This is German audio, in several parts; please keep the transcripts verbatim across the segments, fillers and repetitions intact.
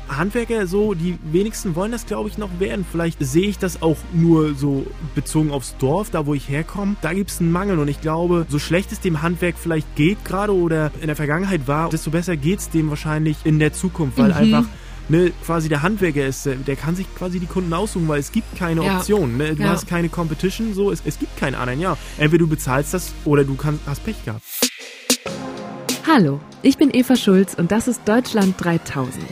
Handwerker so, die wenigsten wollen das, glaube ich, noch werden. Vielleicht sehe ich das auch nur so bezogen aufs Dorf, da wo ich herkomme. Da gibt es einen Mangel und ich glaube, so schlecht es dem Handwerk vielleicht geht gerade oder in der Vergangenheit war, desto besser geht es dem wahrscheinlich in der Zukunft, weil mhm. einfach ne, quasi der Handwerker ist, der kann sich quasi die Kunden aussuchen, weil es gibt keine ja. Option. Ne? Du ja. hast keine Competition, so es, es gibt keinen anderen. Ja, entweder du bezahlst das oder du kannst, hast Pech gehabt. Hallo, ich bin Eva Schulz und das ist Deutschland dreitausend.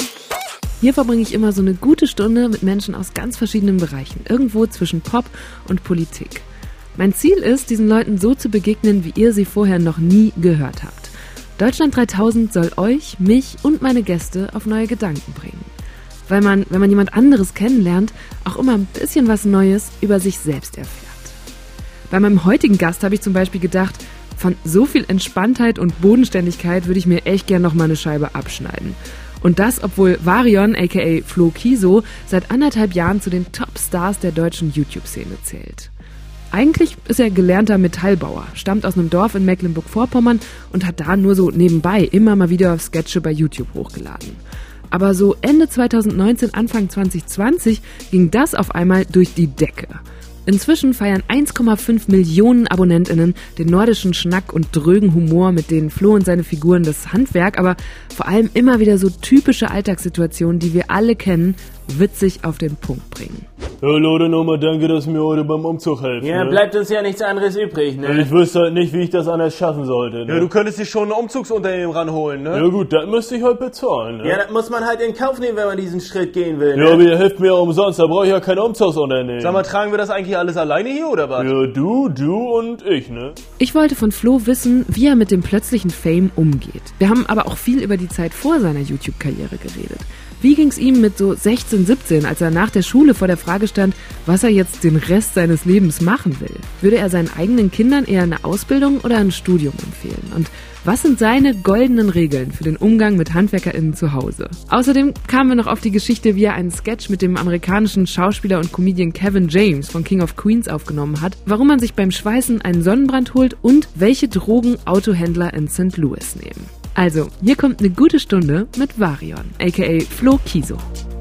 Hier verbringe ich immer so eine gute Stunde mit Menschen aus ganz verschiedenen Bereichen, irgendwo zwischen Pop und Politik. Mein Ziel ist, diesen Leuten so zu begegnen, wie ihr sie vorher noch nie gehört habt. Deutschland dreitausend soll euch, mich und meine Gäste auf neue Gedanken bringen. Weil man, wenn man jemand anderes kennenlernt, auch immer ein bisschen was Neues über sich selbst erfährt. Bei meinem heutigen Gast habe ich zum Beispiel gedacht, von so viel Entspanntheit und Bodenständigkeit würde ich mir echt gern noch mal eine Scheibe abschneiden. Und das, obwohl Varion, aka Flo Kiesow, seit anderthalb Jahren zu den Top-Stars der deutschen YouTube-Szene zählt. Eigentlich ist er gelernter Metallbauer, stammt aus einem Dorf in Mecklenburg-Vorpommern und hat da nur so nebenbei immer mal wieder Sketche bei YouTube hochgeladen. Aber so Ende zweitausendneunzehn, Anfang zwanzig zwanzig ging das auf einmal durch die Decke. Inzwischen feiern eins Komma fünf Millionen AbonnentInnen den nordischen Schnack und drögen Humor, mit denen Flo und seine Figuren das Handwerk, aber vor allem immer wieder so typische Alltagssituationen, die wir alle kennen, witzig auf den Punkt bringen. Ja, Leute, nochmal danke, dass mir heute beim Umzug helfen. Ja, ne? bleibt uns ja nichts anderes übrig, ne? Ich wüsste halt nicht, wie ich das anders schaffen sollte, ne? Ja, du könntest dich schon ein Umzugsunternehmen ranholen, ne? Ja gut, das müsste ich halt bezahlen, ne? Ja, das muss man halt in Kauf nehmen, wenn man diesen Schritt gehen will, ne? Ja, aber ihr helft mir ja umsonst, da brauche ich ja kein Umzugsunternehmen. Sag mal, tragen wir das eigentlich alles alleine hier, oder was? Ja, du, du und ich, ne? Ich wollte von Flo wissen, wie er mit dem plötzlichen Fame umgeht. Wir haben aber auch viel über die Zeit vor seiner YouTube-Karriere geredet. Wie ging's ihm mit so sechzehn, siebzehn, als er nach der Schule vor der Frage stand, was er jetzt den Rest seines Lebens machen will? Würde er seinen eigenen Kindern eher eine Ausbildung oder ein Studium empfehlen? Und was sind seine goldenen Regeln für den Umgang mit HandwerkerInnen zu Hause? Außerdem kamen wir noch auf die Geschichte, wie er einen Sketch mit dem amerikanischen Schauspieler und Comedian Kevin James von King of Queens aufgenommen hat, warum man sich beim Schweißen einen Sonnenbrand holt und welche Drogen Autohändler in Sankt Louis nehmen. Also, hier kommt eine gute Stunde mit Varion, aka Flo Kiesow.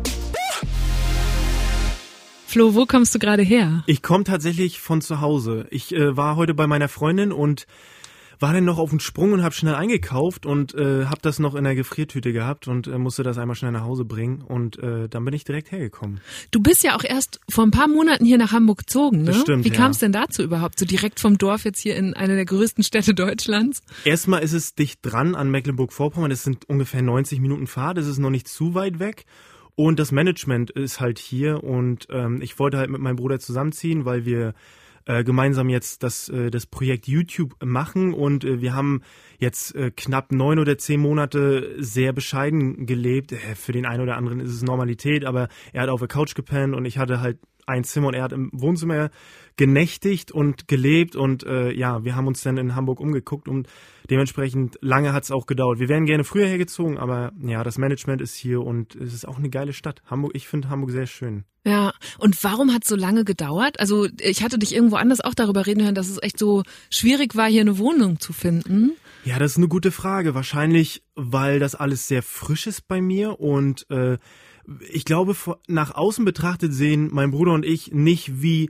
Flo, wo kommst du gerade her? Ich komme tatsächlich von zu Hause. Ich äh, war heute bei meiner Freundin und war dann noch auf dem Sprung und habe schnell eingekauft und äh, habe das noch in der Gefriertüte gehabt und äh, musste das einmal schnell nach Hause bringen und äh, dann bin ich direkt hergekommen. Du bist ja auch erst vor ein paar Monaten hier nach Hamburg gezogen, ne? Das stimmt, Wie ja. kam es denn dazu überhaupt, so direkt vom Dorf jetzt hier in eine der größten Städte Deutschlands? Erstmal ist es dicht dran an Mecklenburg-Vorpommern, das sind ungefähr neunzig Minuten Fahrt, das ist noch nicht zu weit weg. Und das Management ist halt hier und ähm, ich wollte halt mit meinem Bruder zusammenziehen, weil wir äh, gemeinsam jetzt das, äh, das Projekt YouTube machen und äh, wir haben jetzt äh, knapp neun oder zehn Monate sehr bescheiden gelebt. Äh, für den einen oder anderen ist es Normalität, aber er hat auf der Couch gepennt und ich hatte halt ein Zimmer und er hat im Wohnzimmer genächtigt und gelebt und äh, ja, wir haben uns dann in Hamburg umgeguckt und dementsprechend lange hat es auch gedauert. Wir wären gerne früher hergezogen, aber ja, das Management ist hier und es ist auch eine geile Stadt. Hamburg, ich finde Hamburg sehr schön. Ja, und warum hat es so lange gedauert? Also ich hatte dich irgendwo anders auch darüber reden hören, dass es echt so schwierig war, hier eine Wohnung zu finden. Ja, das ist eine gute Frage. Wahrscheinlich, weil das alles sehr frisch ist bei mir und äh, ich glaube, nach außen betrachtet sehen mein Bruder und ich nicht wie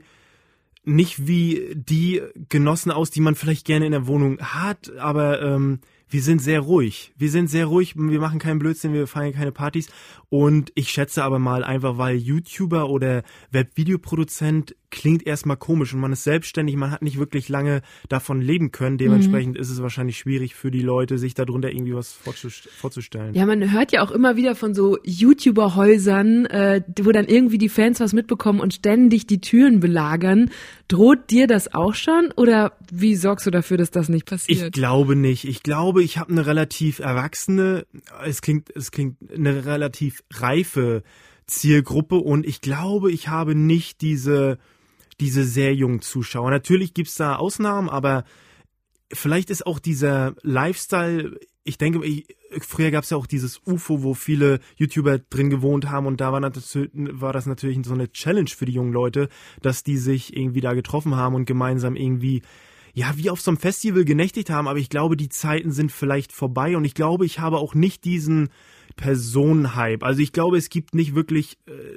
nicht wie die Genossen aus, die man vielleicht gerne in der Wohnung hat, aber ähm, wir sind sehr ruhig. Wir sind sehr ruhig, wir machen keinen Blödsinn, wir feiern keine Partys und ich schätze aber mal einfach, weil YouTuber oder Webvideoproduzent klingt erstmal komisch und man ist selbstständig, man hat nicht wirklich lange davon leben können. Dementsprechend mhm. ist es wahrscheinlich schwierig für die Leute, sich darunter irgendwie was vorzustellen. Ja, man hört ja auch immer wieder von so YouTuber-Häusern, äh, wo dann irgendwie die Fans was mitbekommen und ständig die Türen belagern. Droht dir das auch schon oder wie sorgst du dafür, dass das nicht passiert? Ich glaube nicht. Ich glaube, ich habe eine relativ erwachsene, es klingt, es klingt eine relativ reife Zielgruppe und ich glaube, ich habe nicht diese diese sehr jungen Zuschauer. Natürlich gibt's da Ausnahmen, aber vielleicht ist auch dieser Lifestyle, ich denke, ich, früher gab's ja auch dieses U F O, wo viele YouTuber drin gewohnt haben und da war, natürlich, war das natürlich so eine Challenge für die jungen Leute, dass die sich irgendwie da getroffen haben und gemeinsam irgendwie, ja, wie auf so einem Festival genächtigt haben, aber ich glaube, die Zeiten sind vielleicht vorbei und ich glaube, ich habe auch nicht diesen Personenhype. Also ich glaube, es gibt nicht wirklich äh,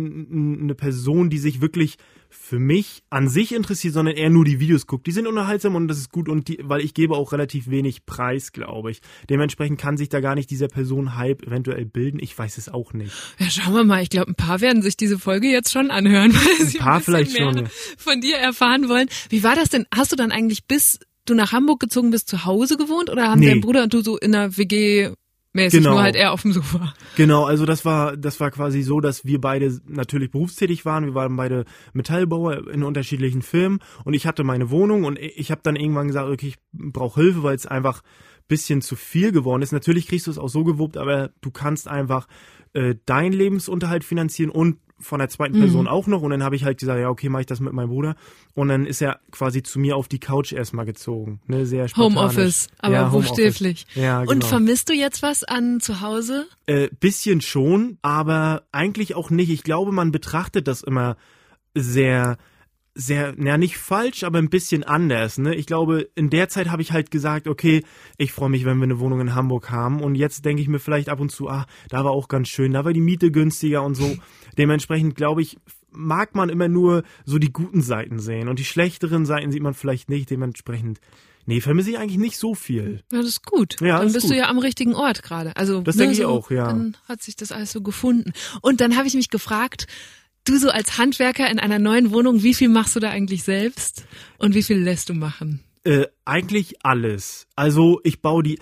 eine Person, die sich wirklich für mich an sich interessiert, sondern eher nur die Videos guckt. Die sind unterhaltsam und das ist gut, und die, weil ich gebe auch relativ wenig Preis, glaube ich. Dementsprechend kann sich da gar nicht dieser Personenhype eventuell bilden. Ich weiß es auch nicht. Ja, schauen wir mal. Ich glaube, ein paar werden sich diese Folge jetzt schon anhören, weil sie ein paar ein bisschen vielleicht mehr schon, ja. von dir erfahren wollen. Wie war das denn? Hast du dann eigentlich, bis du nach Hamburg gezogen bist, zu Hause gewohnt, oder haben Nee. dein Bruder und du so in einer W G mäßig, Genau. nur halt eher auf dem Sofa? Genau, also das war das war quasi so, dass wir beide natürlich berufstätig waren. Wir waren beide Metallbauer in unterschiedlichen Firmen und ich hatte meine Wohnung und ich habe dann irgendwann gesagt, okay, ich brauche Hilfe, weil es einfach ein bisschen zu viel geworden ist. Natürlich kriegst du es auch so gewuppt, aber du kannst einfach äh, deinen Lebensunterhalt finanzieren und von der zweiten Person Mhm. auch noch. Und dann habe ich halt gesagt, ja, okay, mache ich das mit meinem Bruder. Und dann ist er quasi zu mir auf die Couch erstmal gezogen. Ne, sehr spartanisch. Homeoffice, aber Ja, Homeoffice. buchstäblich. Ja, genau. Und vermisst du jetzt was an zu Hause? Äh, bisschen schon, aber eigentlich auch nicht. Ich glaube, man betrachtet das immer sehr, sehr, na nicht falsch, aber ein bisschen anders. Ne? Ich glaube, in der Zeit habe ich halt gesagt, okay, ich freue mich, wenn wir eine Wohnung in Hamburg haben. Und jetzt denke ich mir vielleicht ab und zu, ah, da war auch ganz schön, da war die Miete günstiger und so. Dementsprechend, glaube ich, mag man immer nur so die guten Seiten sehen. Und die schlechteren Seiten sieht man vielleicht nicht. Dementsprechend, nee, vermisse ich eigentlich nicht so viel. Ja, das ist gut. Ja, dann ist bist gut. du ja am richtigen Ort gerade. Also, Das ne, denke ich so, auch, ja. Dann hat sich das alles so gefunden. Und dann habe ich mich gefragt, du so als Handwerker in einer neuen Wohnung, wie viel machst du da eigentlich selbst und wie viel lässt du machen? Äh, eigentlich alles. Also ich baue die,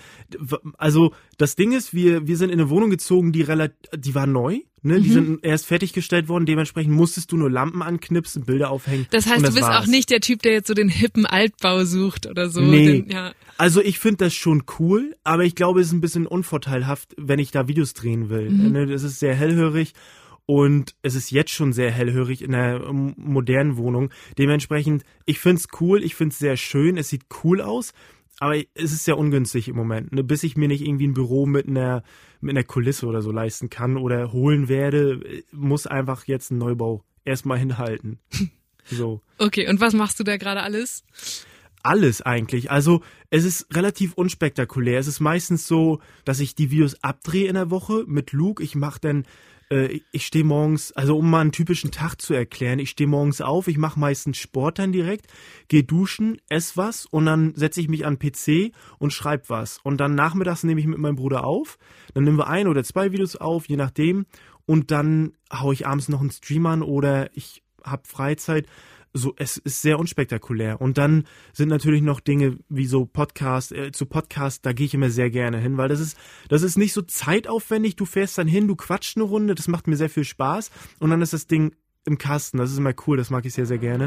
also das Ding ist, wir wir sind in eine Wohnung gezogen, die relativ, die war neu, ne? Die Mhm. sind erst fertiggestellt worden, dementsprechend musstest du nur Lampen anknipsen, Bilder aufhängen. Das heißt, und du das bist war's. auch nicht der Typ, der jetzt so den hippen Altbau sucht oder so. Nee. Den, ja. Also ich finde das schon cool, aber ich glaube, es ist ein bisschen unvorteilhaft, wenn ich da Videos drehen will. Mhm. Ne? Das ist sehr hellhörig. Und es ist jetzt schon sehr hellhörig in einer ähm, modernen Wohnung. Dementsprechend, ich find's cool, ich find's sehr schön, es sieht cool aus, aber es ist sehr ungünstig im Moment, ne? Bis ich mir nicht irgendwie ein Büro mit einer mit einer Kulisse oder so leisten kann oder holen werde, muss einfach jetzt ein Neubau erstmal hinhalten. So. Okay, und was machst du da gerade alles? Alles eigentlich. Also es ist relativ unspektakulär. Es ist meistens so, dass ich die Videos abdrehe in der Woche mit Luke. Ich mache dann, äh, ich stehe morgens, also um mal einen typischen Tag zu erklären, ich stehe morgens auf, ich mache meistens Sport dann direkt, gehe duschen, esse was und dann setze ich mich an den P C und schreibe was. Und dann nachmittags nehme ich mit meinem Bruder auf. Dann nehmen wir ein oder zwei Videos auf, je nachdem. Und dann hau ich abends noch einen Stream an oder ich habe Freizeit. So, es ist sehr unspektakulär. Und dann sind natürlich noch Dinge wie so Podcast, äh, zu Podcast, da gehe ich immer sehr gerne hin, weil das ist, das ist nicht so zeitaufwendig. Du fährst dann hin, du quatscht eine Runde, das macht mir sehr viel Spaß. Und dann ist das Ding im Kasten. Das ist immer cool, das mag ich sehr, sehr gerne.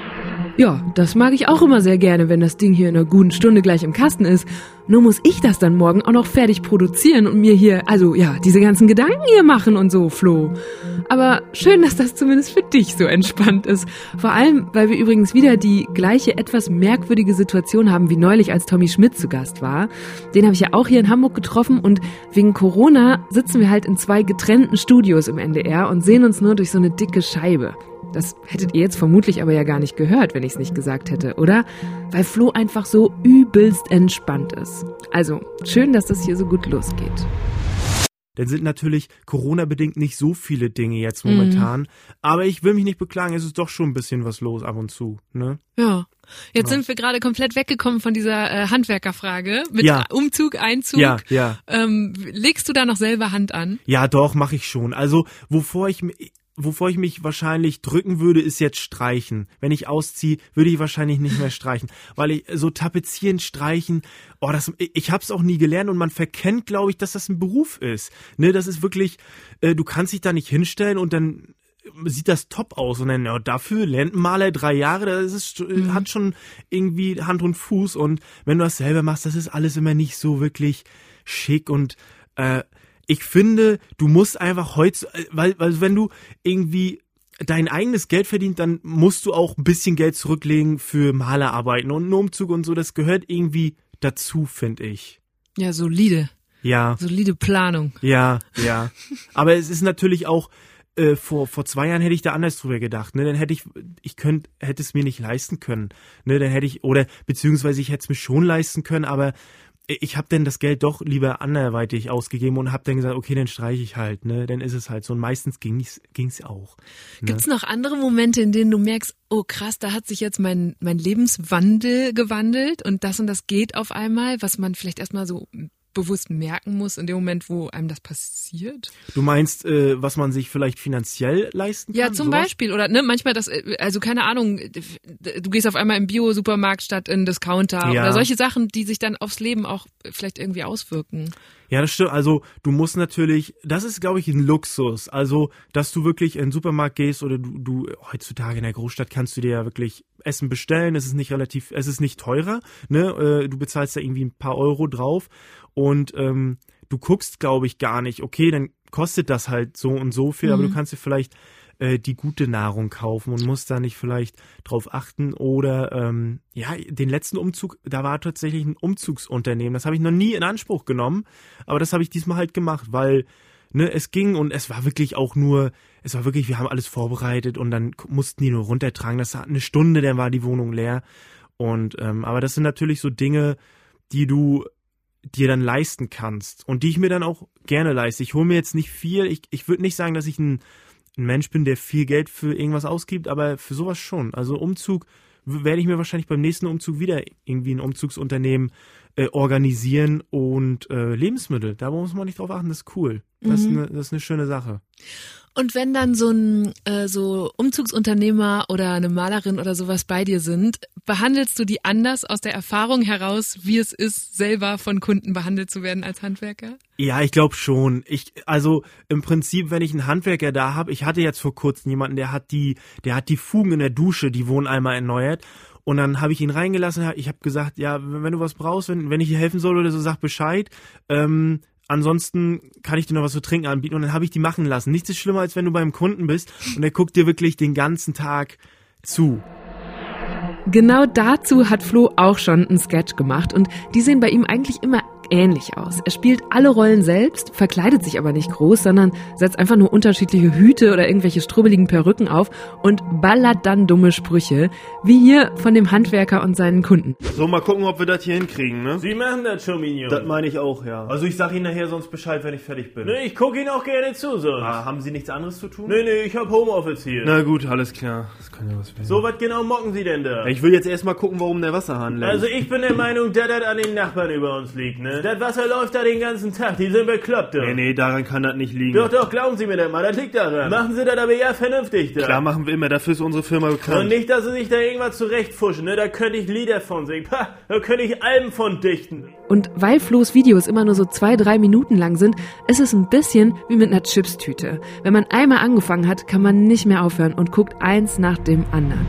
Ja, das mag ich auch immer sehr gerne, wenn das Ding hier in einer guten Stunde gleich im Kasten ist. Nur muss ich das dann morgen auch noch fertig produzieren und mir hier, also ja, diese ganzen Gedanken hier machen und so, Flo. Aber schön, dass das zumindest für dich so entspannt ist. Vor allem, weil wir übrigens wieder die gleiche etwas merkwürdige Situation haben wie neulich, als Tommy Schmidt zu Gast war. Den habe ich ja auch hier in Hamburg getroffen und wegen Corona sitzen wir halt in zwei getrennten Studios im N D R und sehen uns nur durch so eine dicke Scheibe. Das hättet ihr jetzt vermutlich aber ja gar nicht gehört, wenn ich es nicht gesagt hätte, oder? Weil Flo einfach so übelst entspannt ist. Also, schön, dass das hier so gut losgeht. Dann sind natürlich Corona-bedingt nicht so viele Dinge jetzt momentan. Mhm. Aber ich will mich nicht beklagen, es ist doch schon ein bisschen was los ab und zu. Ne? Ja. Jetzt ja. sind wir gerade komplett weggekommen von dieser äh, Handwerkerfrage mit ja. Umzug, Einzug. Ja, ja. Ähm, legst du da noch selber Hand an? Ja, doch, mache ich schon. Also, wovor ich Wovor ich mich wahrscheinlich drücken würde, ist jetzt streichen. Wenn ich ausziehe, würde ich wahrscheinlich nicht mehr streichen. Weil ich so tapezieren, streichen, oh, das, ich hab's auch nie gelernt und man verkennt, glaube ich, dass das ein Beruf ist. Ne, das ist wirklich, äh, du kannst dich da nicht hinstellen und dann sieht das top aus und dann, ja, dafür lernt ein Maler drei Jahre, das ist, mhm. hat schon irgendwie Hand und Fuß und wenn du das selber machst, das ist alles immer nicht so wirklich schick und, äh, ich finde, du musst einfach heute, weil, weil wenn du irgendwie dein eigenes Geld verdient, dann musst du auch ein bisschen Geld zurücklegen für Malerarbeiten und einen Umzug und so. Das gehört irgendwie dazu, finde ich. Ja, solide. Ja. Solide Planung. Ja, ja. Aber es ist natürlich auch, äh, vor vor zwei Jahren hätte ich da anders drüber gedacht. Ne, dann hätte ich, ich könnte, hätte es mir nicht leisten können. Ne, dann hätte ich, oder beziehungsweise ich hätte es mir schon leisten können, aber ich habe dann das Geld doch lieber anderweitig ausgegeben und habe dann gesagt, okay, dann streiche ich halt, ne, dann ist es halt so. Und meistens ging's ging's auch. Ne? Gibt's noch andere Momente, in denen du merkst, oh krass, da hat sich jetzt mein mein Lebenswandel gewandelt und das und das geht auf einmal, was man vielleicht erstmal so bewusst merken muss in dem Moment, wo einem das passiert? Du meinst, äh, was man sich vielleicht finanziell leisten kann? Ja, zum sowas? Beispiel. Oder ne, manchmal das, also keine Ahnung, du gehst auf einmal im Bio-Supermarkt statt in Discounter Ja. oder solche Sachen, die sich dann aufs Leben auch vielleicht irgendwie auswirken. Ja, das stimmt. Also du musst natürlich, das ist, glaube ich, ein Luxus. Also, dass du wirklich in den Supermarkt gehst oder du, du heutzutage in der Großstadt kannst du dir ja wirklich Essen bestellen. Es ist nicht relativ, es ist nicht teurer. Ne, äh, du bezahlst da irgendwie ein paar Euro drauf und ähm, du guckst, glaube ich, gar nicht. Okay, dann kostet das halt so und so viel, mhm. aber du kannst dir vielleicht äh, die gute Nahrung kaufen und musst da nicht vielleicht drauf achten. Oder ähm, ja, den letzten Umzug, da war tatsächlich ein Umzugsunternehmen. Das habe ich noch nie in Anspruch genommen, aber das habe ich diesmal halt gemacht, weil ne, es ging und es war wirklich auch nur, es war wirklich, wir haben alles vorbereitet und dann mussten die nur runtertragen. Das hat eine Stunde, dann war die Wohnung leer. Und ähm, aber das sind natürlich so Dinge, die du dir dann leisten kannst und die ich mir dann auch gerne leiste. Ich hole mir jetzt nicht viel. Ich, ich würde nicht sagen, dass ich ein, ein Mensch bin, der viel Geld für irgendwas ausgibt, aber für sowas schon. Also Umzug werde ich mir wahrscheinlich beim nächsten Umzug wieder irgendwie ein Umzugsunternehmen äh, organisieren und äh, Lebensmittel. Da muss man nicht drauf achten, das ist cool. Das, mhm. ist, eine, das ist eine schöne Sache. Und wenn dann so ein äh, so Umzugsunternehmer oder eine Malerin oder sowas bei dir sind, behandelst du die anders aus der Erfahrung heraus, wie es ist, selber von Kunden behandelt zu werden als Handwerker? Ja, ich glaube schon. Ich, also im Prinzip, wenn ich einen Handwerker da habe, ich hatte jetzt vor kurzem jemanden, der hat die, der hat die Fugen in der Dusche, die wurden einmal erneuert. Und dann habe ich ihn reingelassen, ich habe gesagt, ja, wenn du was brauchst, wenn, wenn ich dir helfen soll oder so, sag Bescheid. Ähm, ansonsten kann ich dir noch was zu trinken anbieten. Und dann habe ich die machen lassen. Nichts ist schlimmer, als wenn du beim Kunden bist und der guckt dir wirklich den ganzen Tag zu. Genau dazu hat Flo auch schon einen Sketch gemacht und die sehen bei ihm eigentlich immer ähnlich aus. Er spielt alle Rollen selbst, verkleidet sich aber nicht groß, sondern setzt einfach nur unterschiedliche Hüte oder irgendwelche strubbeligen Perücken auf und ballert dann dumme Sprüche, wie hier von dem Handwerker und seinen Kunden. So, mal gucken, ob wir das hier hinkriegen, ne? Sie machen das schon, Mignon. Das meine ich auch, ja. Also ich sag Ihnen nachher sonst Bescheid, wenn ich fertig bin. Nee, ich gucke Ihnen auch gerne zu, sonst. Ah, haben Sie nichts anderes zu tun? Nee, nee, ich hab Homeoffice hier. Na gut, alles klar. Das kann ja was werden. So, was genau mocken Sie denn da? Ich will jetzt erstmal gucken, warum der Wasserhahn läuft. Also ich bin der Meinung, dass das an den Nachbarn über uns liegt, ne? Das Wasser läuft da den ganzen Tag, die sind bekloppt, doch. Nee, nee, daran kann das nicht liegen. Doch, doch, glauben Sie mir das mal, das liegt daran. Machen Sie das aber ja vernünftig da. Klar machen wir immer, dafür ist unsere Firma bekannt. Und nicht, dass Sie sich da irgendwas zurechtfuschen, ne? Da könnte ich Lieder von singen. Pah, da könnte ich Alben von dichten. Und weil Flo's Videos immer nur so zwei, drei Minuten lang sind, ist es ein bisschen wie mit einer Chipstüte. Wenn man einmal angefangen hat, kann man nicht mehr aufhören und guckt eins nach dem anderen.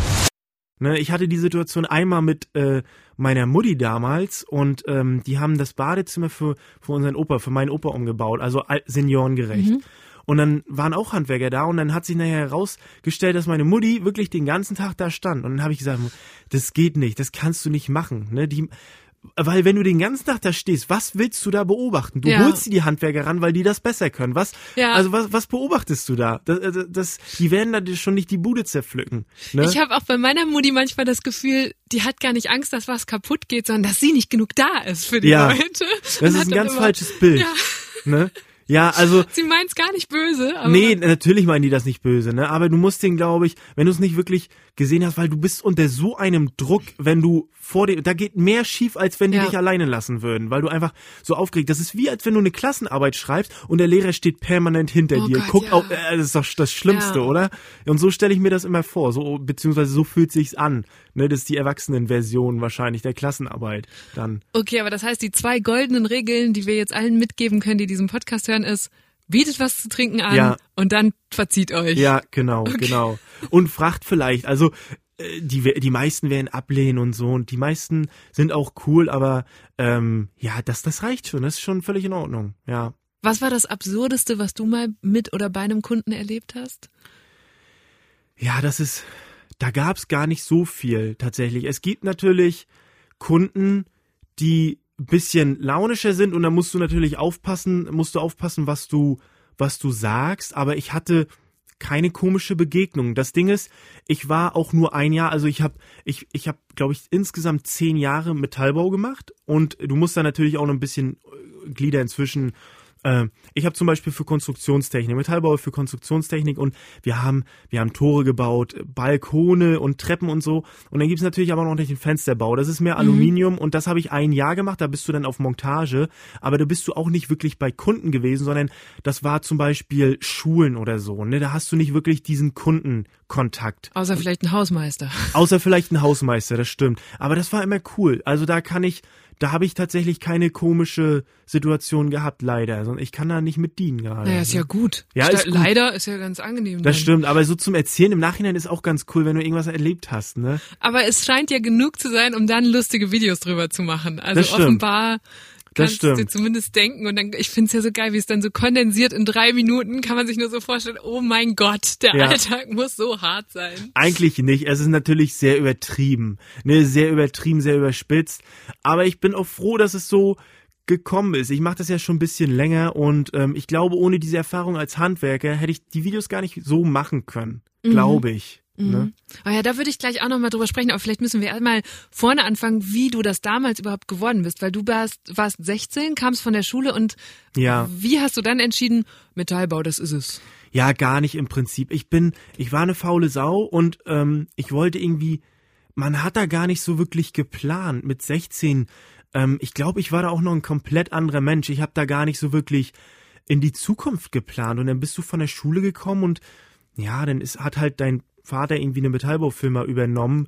Ne, ich hatte die Situation einmal mit äh, meiner Mutti damals und ähm, die haben das Badezimmer für, für unseren Opa, für meinen Opa umgebaut, also seniorengerecht. Mhm. Und dann waren auch Handwerker da und dann hat sich nachher herausgestellt, dass meine Mutti wirklich den ganzen Tag da stand. Und dann habe ich gesagt, das geht nicht, das kannst du nicht machen. Ne? Die, weil wenn du den ganzen Tag da stehst, was willst du da beobachten? Du ja. holst dir die Handwerker ran, weil die das besser können. Was, ja. Also was, was beobachtest du da? Das, das, die werden da schon nicht die Bude zerpflücken. Ne? Ich habe auch bei meiner Mutti manchmal das Gefühl, die hat gar nicht Angst, dass was kaputt geht, sondern dass sie nicht genug da ist für die ja. Leute. Das ist ein ganz immer, falsches Bild. Ja. Ne? Ja, also. Sie meint's gar nicht böse. Aber nee, natürlich meinen die das nicht böse, ne? Aber du musst den, glaube ich, wenn du es nicht wirklich gesehen hast, weil du bist unter so einem Druck, wenn du vor dir, da geht mehr schief, als wenn die ja. dich alleine lassen würden, weil du einfach so aufgeregt. Das ist wie, als wenn du eine Klassenarbeit schreibst und der Lehrer steht permanent hinter oh dir. Gott, Guck ja. auf, äh, das ist doch das Schlimmste, ja. oder? Und so stelle ich mir das immer vor, so beziehungsweise so fühlt sich's an. Ne, das ist die Erwachsenenversion wahrscheinlich der Klassenarbeit dann. Okay, aber das heißt, die zwei goldenen Regeln, die wir jetzt allen mitgeben können, die diesen Podcast hören, ist: Bietet was zu trinken an ja. und dann verzieht euch. Ja, genau, okay. genau. Und fragt vielleicht, also äh, die die meisten werden ablehnen und so und die meisten sind auch cool, aber ähm, ja, das das reicht schon, das ist schon völlig in Ordnung, ja. Was war das Absurdeste, was du mal mit oder bei einem Kunden erlebt hast? Ja, das ist, da gab's gar nicht so viel tatsächlich. Es gibt natürlich Kunden, die bisschen launischer sind und da musst du natürlich aufpassen, musst du aufpassen, was du, was du sagst, aber ich hatte keine komische Begegnung. Das Ding ist, ich war auch nur ein Jahr, also ich habe, ich, ich habe, glaube ich, insgesamt zehn Jahre Metallbau gemacht und du musst da natürlich auch noch ein bisschen Glieder inzwischen. Äh, ich habe zum Beispiel für Konstruktionstechnik, Metallbau für Konstruktionstechnik und wir haben, wir haben Tore gebaut, Balkone und Treppen und so. Und dann gibt's natürlich aber noch nicht den Fensterbau. Das ist mehr Aluminium mhm. und das habe ich ein Jahr gemacht, da bist du dann auf Montage, aber da bist du auch nicht wirklich bei Kunden gewesen, sondern das war zum Beispiel Schulen oder so. Ne? Da hast du nicht wirklich diesen Kundenkontakt. Außer vielleicht ein Hausmeister. Außer vielleicht ein Hausmeister, das stimmt. Aber das war immer cool. Also da kann ich, da habe ich tatsächlich keine komische Situation gehabt, leider. Ich kann da nicht mit dienen gerade. Naja, ist ja gut. Ja, Statt ist gut. Leider ist ja ganz angenehm. Das dann. stimmt, aber so zum Erzählen im Nachhinein ist auch ganz cool, wenn du irgendwas erlebt hast, ne? Aber es scheint ja genug zu sein, um dann lustige Videos drüber zu machen. Also Das stimmt. offenbar Das kannst du dir stimmt. zumindest denken und dann, ich find's ja so geil, wie es dann so kondensiert in drei Minuten, kann man sich nur so vorstellen, oh mein Gott, der Ja. Alltag muss so hart sein. Eigentlich nicht. Es ist natürlich sehr übertrieben. Ne, sehr übertrieben, sehr überspitzt. Aber ich bin auch froh, dass es so gekommen ist. Ich mache das ja schon ein bisschen länger und ähm, ich glaube, ohne diese Erfahrung als Handwerker hätte ich die Videos gar nicht so machen können. Mhm. Glaube ich. Mhm. Ne? Oh ja, da würde ich gleich auch nochmal drüber sprechen, aber vielleicht müssen wir erstmal vorne anfangen, wie du das damals überhaupt geworden bist, weil du warst, warst sechzehn, kamst von der Schule und Ja. wie hast du dann entschieden, Metallbau, das ist es? Ja, gar nicht im Prinzip. Ich bin, ich war eine faule Sau und ähm, ich wollte irgendwie, man hat da gar nicht so wirklich geplant mit sechzehn. Ähm, ich glaube, ich war da auch noch ein komplett anderer Mensch. Ich habe da gar nicht so wirklich in die Zukunft geplant und dann bist du von der Schule gekommen und ja, dann ist, hat halt dein Vater irgendwie eine Metallbaufirma übernommen,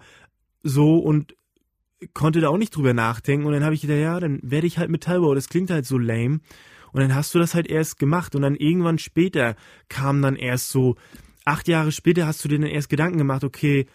so und konnte da auch nicht drüber nachdenken und dann habe ich gedacht, ja, dann werde ich halt Metallbauer, das klingt halt so lame und dann hast du das halt erst gemacht und dann irgendwann später kam dann erst so, acht Jahre später hast du dir dann erst Gedanken gemacht, okay,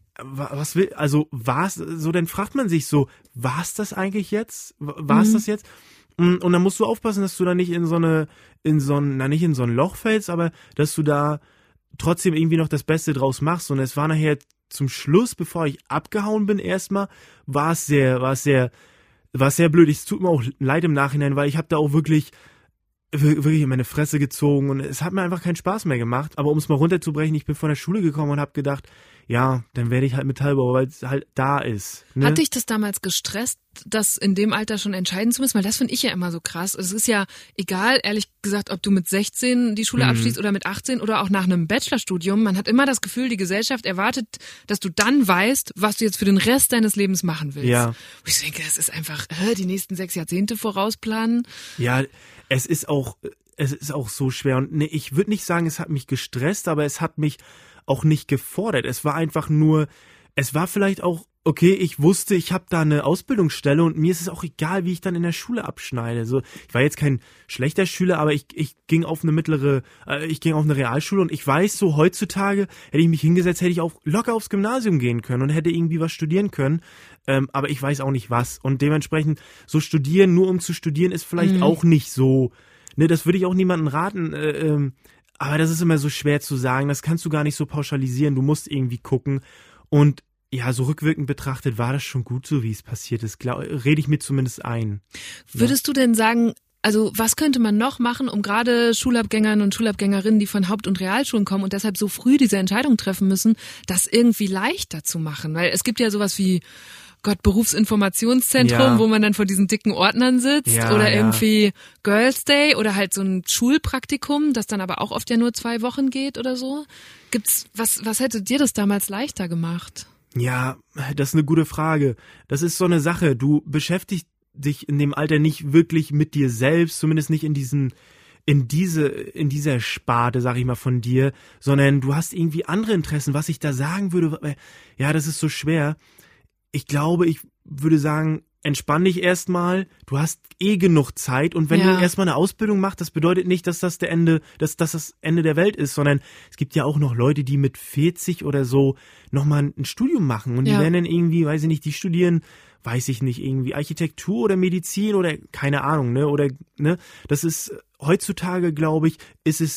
was will, also war's, so dann fragt man sich so, war's das eigentlich jetzt? War's mhm. das jetzt? Und dann musst du aufpassen, dass du da nicht in so eine, in so ein, na nicht in so ein Loch fällst, aber dass du da trotzdem irgendwie noch das Beste draus machst. Und es war nachher zum Schluss, bevor ich abgehauen bin erstmal, war es sehr, war es sehr, war es sehr blöd. Es tut mir auch leid im Nachhinein, weil ich habe da auch wirklich, wirklich in meine Fresse gezogen und es hat mir einfach keinen Spaß mehr gemacht. Aber um es mal runterzubrechen, ich bin von der Schule gekommen und habe gedacht, ja, dann werde ich halt Metallbauer, weil es halt da ist. Ne? Hat dich das damals gestresst, das in dem Alter schon entscheiden zu müssen? Weil das finde ich ja immer so krass. Es ist ja egal, ehrlich gesagt, ob du mit sechzehn die Schule mhm. abschließt oder mit achtzehn oder auch nach einem Bachelorstudium. Man hat immer das Gefühl, die Gesellschaft erwartet, dass du dann weißt, was du jetzt für den Rest deines Lebens machen willst. Ja. Und ich denke, das ist einfach äh, die nächsten sechs Jahrzehnte vorausplanen. Ja, es ist auch, es ist auch so schwer. Und nee, ich würde nicht sagen, es hat mich gestresst, aber es hat mich auch nicht gefordert. Es war einfach nur, es war vielleicht auch, okay, ich wusste, ich habe da eine Ausbildungsstelle und mir ist es auch egal, wie ich dann in der Schule abschneide. So, ich war jetzt kein schlechter Schüler, aber ich, ich ging auf eine mittlere, äh, ich ging auf eine Realschule und ich weiß so, heutzutage hätte ich mich hingesetzt, hätte ich auch locker aufs Gymnasium gehen können und hätte irgendwie was studieren können. Ähm, aber ich weiß auch nicht was. Und dementsprechend, so studieren, nur um zu studieren, ist vielleicht mhm. auch nicht so, ne, das würde ich auch niemandem raten, äh, ähm, aber das ist immer so schwer zu sagen, das kannst du gar nicht so pauschalisieren, du musst irgendwie gucken und ja, so rückwirkend betrachtet war das schon gut so, wie es passiert ist, Glaub, rede ich mir zumindest ein. Würdest ja. du denn sagen, also was könnte man noch machen, um gerade Schulabgängern und Schulabgängerinnen, die von Haupt- und Realschulen kommen und deshalb so früh diese Entscheidung treffen müssen, das irgendwie leichter zu machen? Weil es gibt ja sowas wie Gott, Berufsinformationszentrum, ja. wo man dann vor diesen dicken Ordnern sitzt ja, oder ja. irgendwie Girls Day oder halt so ein Schulpraktikum, das dann aber auch oft ja nur zwei Wochen geht oder so. Gibt's, was, was hätte dir das damals leichter gemacht? Ja, das ist eine gute Frage. Das ist so eine Sache. Du beschäftigst dich in dem Alter nicht wirklich mit dir selbst, zumindest nicht in diesen, in diese, in dieser Sparte, sag ich mal, von dir, sondern du hast irgendwie andere Interessen. Was ich da sagen würde, ja, das ist so schwer. Ich glaube, ich würde sagen, entspann dich erstmal, du hast eh genug Zeit und wenn ja. du erstmal eine Ausbildung machst, das bedeutet nicht, dass das der Ende, dass, dass das Ende der Welt ist, sondern es gibt ja auch noch Leute, die mit vierzig oder so nochmal ein Studium machen und die ja. werden dann irgendwie, weiß ich nicht, die studieren, weiß ich nicht, irgendwie Architektur oder Medizin oder keine Ahnung, ne, oder, ne, das ist, heutzutage, glaube ich, ist es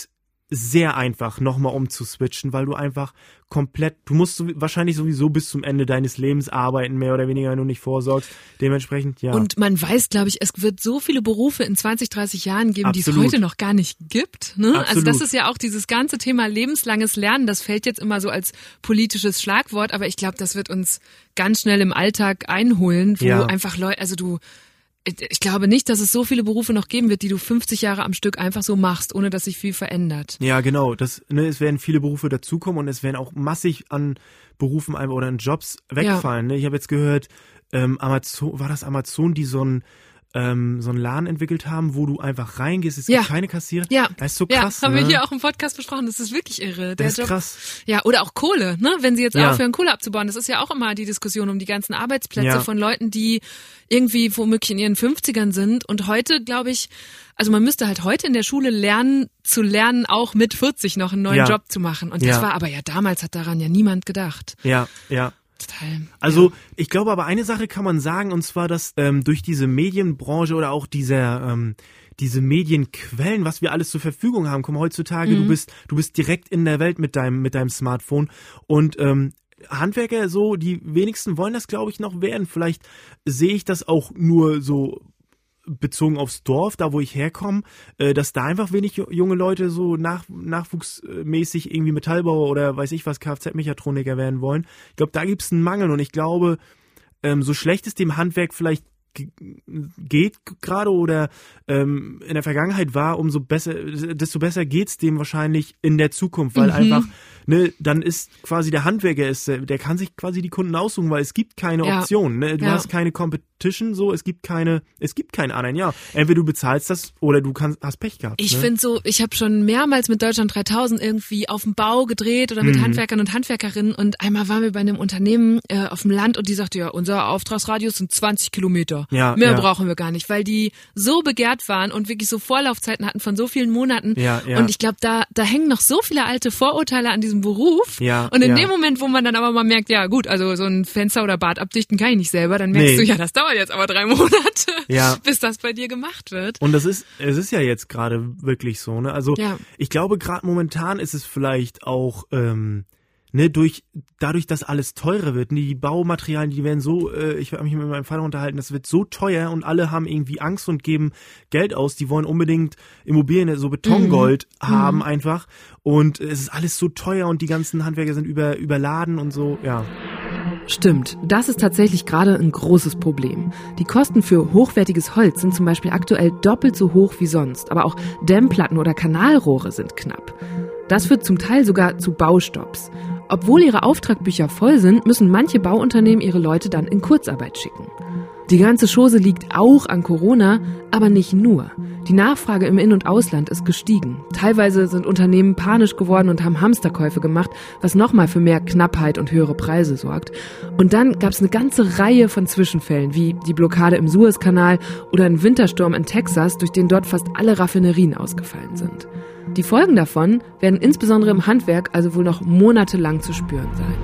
sehr einfach, nochmal umzuswitchen, weil du einfach komplett, du musst so, wahrscheinlich sowieso bis zum Ende deines Lebens arbeiten, mehr oder weniger, wenn du nicht vorsorgst. Dementsprechend, ja. Und man weiß, glaube ich, es wird so viele Berufe in zwanzig, dreißig Jahren geben, die es Absolut. heute noch gar nicht gibt. Ne? Also Absolut. das ist ja auch dieses ganze Thema lebenslanges Lernen, das fällt jetzt immer so als politisches Schlagwort, aber ich glaube, das wird uns ganz schnell im Alltag einholen, wo Ja. einfach Leute, also du, ich glaube nicht, dass es so viele Berufe noch geben wird, die du fünfzig Jahre am Stück einfach so machst, ohne dass sich viel verändert. Ja, genau. Das, ne, es werden viele Berufe dazukommen und es werden auch massig an Berufen einfach oder an Jobs wegfallen. Ne? Ich habe jetzt gehört, ähm, Amazon, war das Amazon, die so ein ähm, so einen Laden entwickelt haben, wo du einfach reingehst, es Ja. gibt keine Kassierer. Ja, Das ist so ja, krass. haben ne? wir hier auch im Podcast besprochen. Das ist wirklich irre. Der Das ist Job, krass. Ja, oder auch Kohle, ne? Wenn sie jetzt Ja. aufhören, Kohle abzubauen. Das ist ja auch immer die Diskussion um die ganzen Arbeitsplätze Ja. von Leuten, die irgendwie womöglich in ihren fünfzigern sind. Und heute, glaube ich, also man müsste halt heute in der Schule lernen, zu lernen, auch mit vierzig noch einen neuen Ja. Job zu machen. Und das Ja. war aber ja damals, hat daran ja niemand gedacht. Ja, ja. Total. Also ich glaube aber eine Sache kann man sagen, und zwar, dass ähm, durch diese Medienbranche oder auch dieser ähm, diese Medienquellen, was wir alles zur Verfügung haben, komm heutzutage, Mhm. du bist du bist direkt in der Welt mit deinem mit deinem Smartphone und ähm, Handwerker so, die wenigsten wollen das, glaube ich, noch werden. Vielleicht sehe ich das auch nur so bezogen aufs Dorf, da wo ich herkomme, äh, dass da einfach wenig ju- junge Leute so nach, nachwuchsmäßig irgendwie Metallbauer oder weiß ich was, Kfz-Mechatroniker werden wollen. Ich glaube, da gibt's einen Mangel und ich glaube, ähm, so schlecht es dem Handwerk vielleicht g- geht gerade oder ähm, in der Vergangenheit war, umso besser, desto besser geht's dem wahrscheinlich in der Zukunft, weil Mhm. einfach, ne, dann ist quasi der Handwerker ist, der der kann sich quasi die Kunden aussuchen, weil es gibt keine Ja. Option, ne? Du Ja. hast keine Competition, so, es gibt keine, es gibt keinen anderen, ja. Entweder du bezahlst das oder du kannst, hast Pech gehabt. Ich ne? finde so, ich habe schon mehrmals mit Deutschland dreitausend irgendwie auf dem Bau gedreht oder mit Mhm. Handwerkern und Handwerkerinnen und einmal waren wir bei einem Unternehmen äh, auf dem Land und die sagte, ja, unser Auftragsradius sind zwanzig Kilometer. Ja, Mehr ja. brauchen wir gar nicht, weil die so begehrt waren und wirklich so Vorlaufzeiten hatten von so vielen Monaten. Ja, ja. Und ich glaube, da, da hängen noch so viele alte Vorurteile an diesem Beruf. Ja, und in ja. dem Moment, wo man dann aber mal merkt, ja gut, also so ein Fenster oder Bad abdichten kann ich nicht selber, dann merkst Nee. du, ja, das dauert jetzt aber drei Monate, Ja. bis das bei dir gemacht wird. Und das ist, es ist ja jetzt gerade wirklich so, ne? Also Ja. ich glaube, gerade momentan ist es vielleicht auch, ähm, ne, durch, dadurch, dass alles teurer wird, ne, die Baumaterialien, die werden so, äh, ich habe mich mit meinem Vater unterhalten, das wird so teuer und alle haben irgendwie Angst und geben Geld aus, die wollen unbedingt Immobilien, so Betongold haben einfach und es ist alles so teuer und die ganzen Handwerker sind über, überladen und so, ja. Stimmt, das ist tatsächlich gerade ein großes Problem. Die Kosten für hochwertiges Holz sind zum Beispiel aktuell doppelt so hoch wie sonst, aber auch Dämmplatten oder Kanalrohre sind knapp. Das führt zum Teil sogar zu Baustopps. Obwohl ihre Auftragbücher voll sind, müssen manche Bauunternehmen ihre Leute dann in Kurzarbeit schicken. Die ganze Chose liegt auch an Corona, aber nicht nur. Die Nachfrage im In- und Ausland ist gestiegen. Teilweise sind Unternehmen panisch geworden und haben Hamsterkäufe gemacht, was nochmal für mehr Knappheit und höhere Preise sorgt. Und dann gab es eine ganze Reihe von Zwischenfällen, wie die Blockade im Suezkanal oder ein Wintersturm in Texas, durch den dort fast alle Raffinerien ausgefallen sind. Die Folgen davon werden insbesondere im Handwerk also wohl noch monatelang zu spüren sein.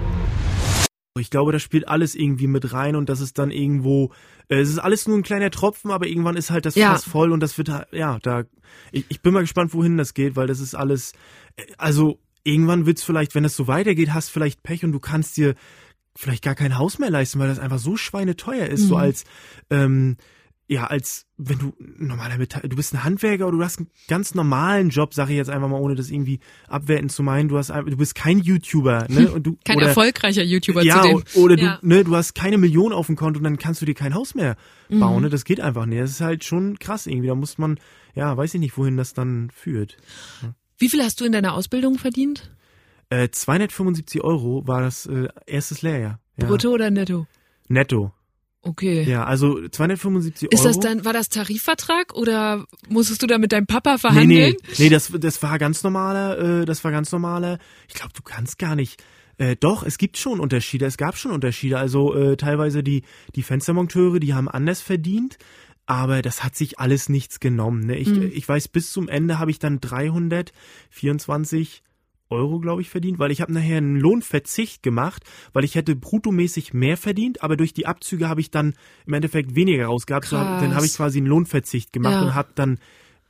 Ich glaube, das spielt alles irgendwie mit rein und das ist dann irgendwo, äh, es ist alles nur ein kleiner Tropfen, aber irgendwann ist halt das Ja. Fass voll und das wird halt, ja, da, ich, ich bin mal gespannt, wohin das geht, weil das ist alles, äh, also irgendwann wird's vielleicht, wenn das so weitergeht, hast vielleicht Pech und du kannst dir vielleicht gar kein Haus mehr leisten, weil das einfach so schweineteuer ist, Mhm. so als, ähm, ja, als wenn du normaler Metall, du bist ein Handwerker oder du hast einen ganz normalen Job, sage ich jetzt einfach mal, ohne das irgendwie abwertend zu meinen, du hast einfach, du bist kein YouTuber, ne? Und du, Kein oder, erfolgreicher YouTuber ja, zu dem. oder Ja. du, ne, du hast keine Million auf dem Konto und dann kannst du dir kein Haus mehr bauen, Mhm. ne? Das geht einfach nicht. Das ist halt schon krass irgendwie. Da muss man, ja, weiß ich nicht, wohin das dann führt. Wie viel hast du in deiner Ausbildung verdient? Äh, zweihundertfünfundsiebzig Euro war das äh, erstes Lehrjahr. Ja. Brutto oder netto? Netto. Okay. Ja, also zweihundertfünfundsiebzig Ist Euro. das dann, war das Tarifvertrag oder musstest du da mit deinem Papa Nee, verhandeln? nee, nee, das, das war ganz normaler, äh, das war ganz normaler. Ich glaube, du kannst gar nicht. Äh, doch, es gibt schon Unterschiede, es gab schon Unterschiede. Also äh, teilweise die, die Fenstermonteure, die haben anders verdient, aber das hat sich alles nichts genommen. Ne? Ich, Mhm. ich weiß, bis zum Ende habe ich dann dreihundertvierundzwanzig Euro, glaube ich, verdient, weil ich habe nachher einen Lohnverzicht gemacht, weil ich hätte bruttomäßig mehr verdient, aber durch die Abzüge habe ich dann im Endeffekt weniger rausgehabt. So, hab- dann habe ich Krass. quasi einen Lohnverzicht gemacht Ja. und habe dann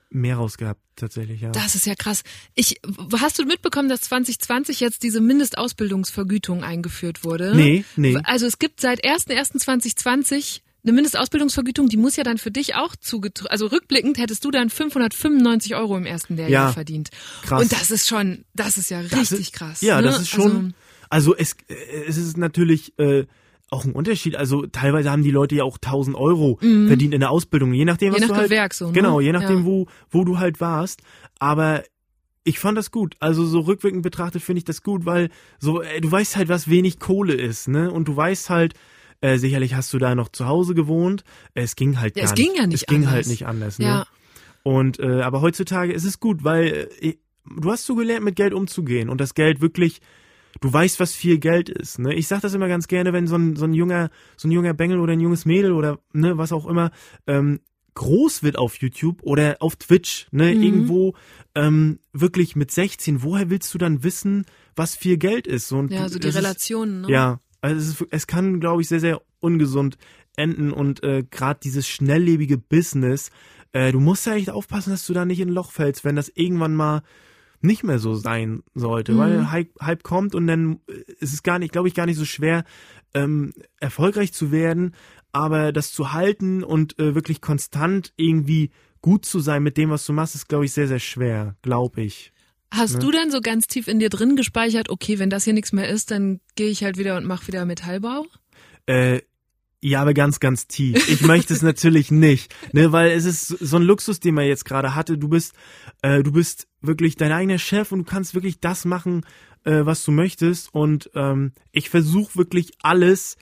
mehr rausgehabt, tatsächlich, ja. Das ist ja krass. Ich, hast du mitbekommen, dass zwanzig zwanzig jetzt diese Mindestausbildungsvergütung eingeführt wurde? Nee, nee. Also es gibt seit erster erster zweitausendzwanzig eine Mindestausbildungsvergütung, die muss ja dann für dich auch zugetragen, also rückblickend hättest du dann fünfhundertfünfundneunzig Euro im ersten Lehrjahr ja, verdient. Krass. Und das ist schon, das ist ja das richtig ist, krass. Ja, ne? das ist schon, also, also es, es ist natürlich äh, auch ein Unterschied. Also teilweise haben die Leute ja auch tausend Euro mhm. verdient in der Ausbildung, je nachdem, was je nach du halt, Gewerk so, ne? Genau, je nachdem, ja. wo, wo du halt warst. Aber ich fand das gut. Also so rückwirkend betrachtet finde ich das gut, weil so äh, du weißt halt, was wenig Kohle ist, ne? Und du weißt halt, Äh, sicherlich hast du da noch zu Hause gewohnt. Es ging halt ja, gar es ging nicht. ja nicht es ging anders. halt nicht anders. Ne? Ja. Und äh, aber heutzutage ist es gut, weil äh, du hast so gelernt, mit Geld umzugehen und das Geld wirklich. Du weißt, was viel Geld ist. Ne? Ich sag das immer ganz gerne, wenn so ein so ein junger so ein junger Bengel oder ein junges Mädel oder ne was auch immer ähm, groß wird auf YouTube oder auf Twitch, ne mhm. irgendwo ähm, wirklich mit sechzehn. Woher willst du dann wissen, was viel Geld ist? So, und ja, so die Relationen. Ist, ne? Ja. Also es, ist, es kann, glaube ich, sehr, sehr ungesund enden und äh, gerade dieses schnelllebige Business, äh, du musst ja echt aufpassen, dass du da nicht in ein Loch fällst, wenn das irgendwann mal nicht mehr so sein sollte, mhm. weil Hype, Hype kommt und dann ist es gar nicht, glaube ich, gar nicht so schwer, ähm, erfolgreich zu werden, aber das zu halten und äh, wirklich konstant irgendwie gut zu sein mit dem, was du machst, ist, glaube ich, sehr, sehr schwer, glaube ich. Hast ne? du dann so ganz tief in dir drin gespeichert, okay, wenn das hier nichts mehr ist, dann gehe ich halt wieder und mache wieder Metallbau? Äh, ja, aber ganz, ganz tief. Ich möchte es natürlich nicht, ne, weil es ist so ein Luxus, den man jetzt gerade hatte. Du bist, äh, du bist wirklich dein eigener Chef und du kannst wirklich das machen, äh, was du möchtest. Und ähm, ich versuche wirklich alles,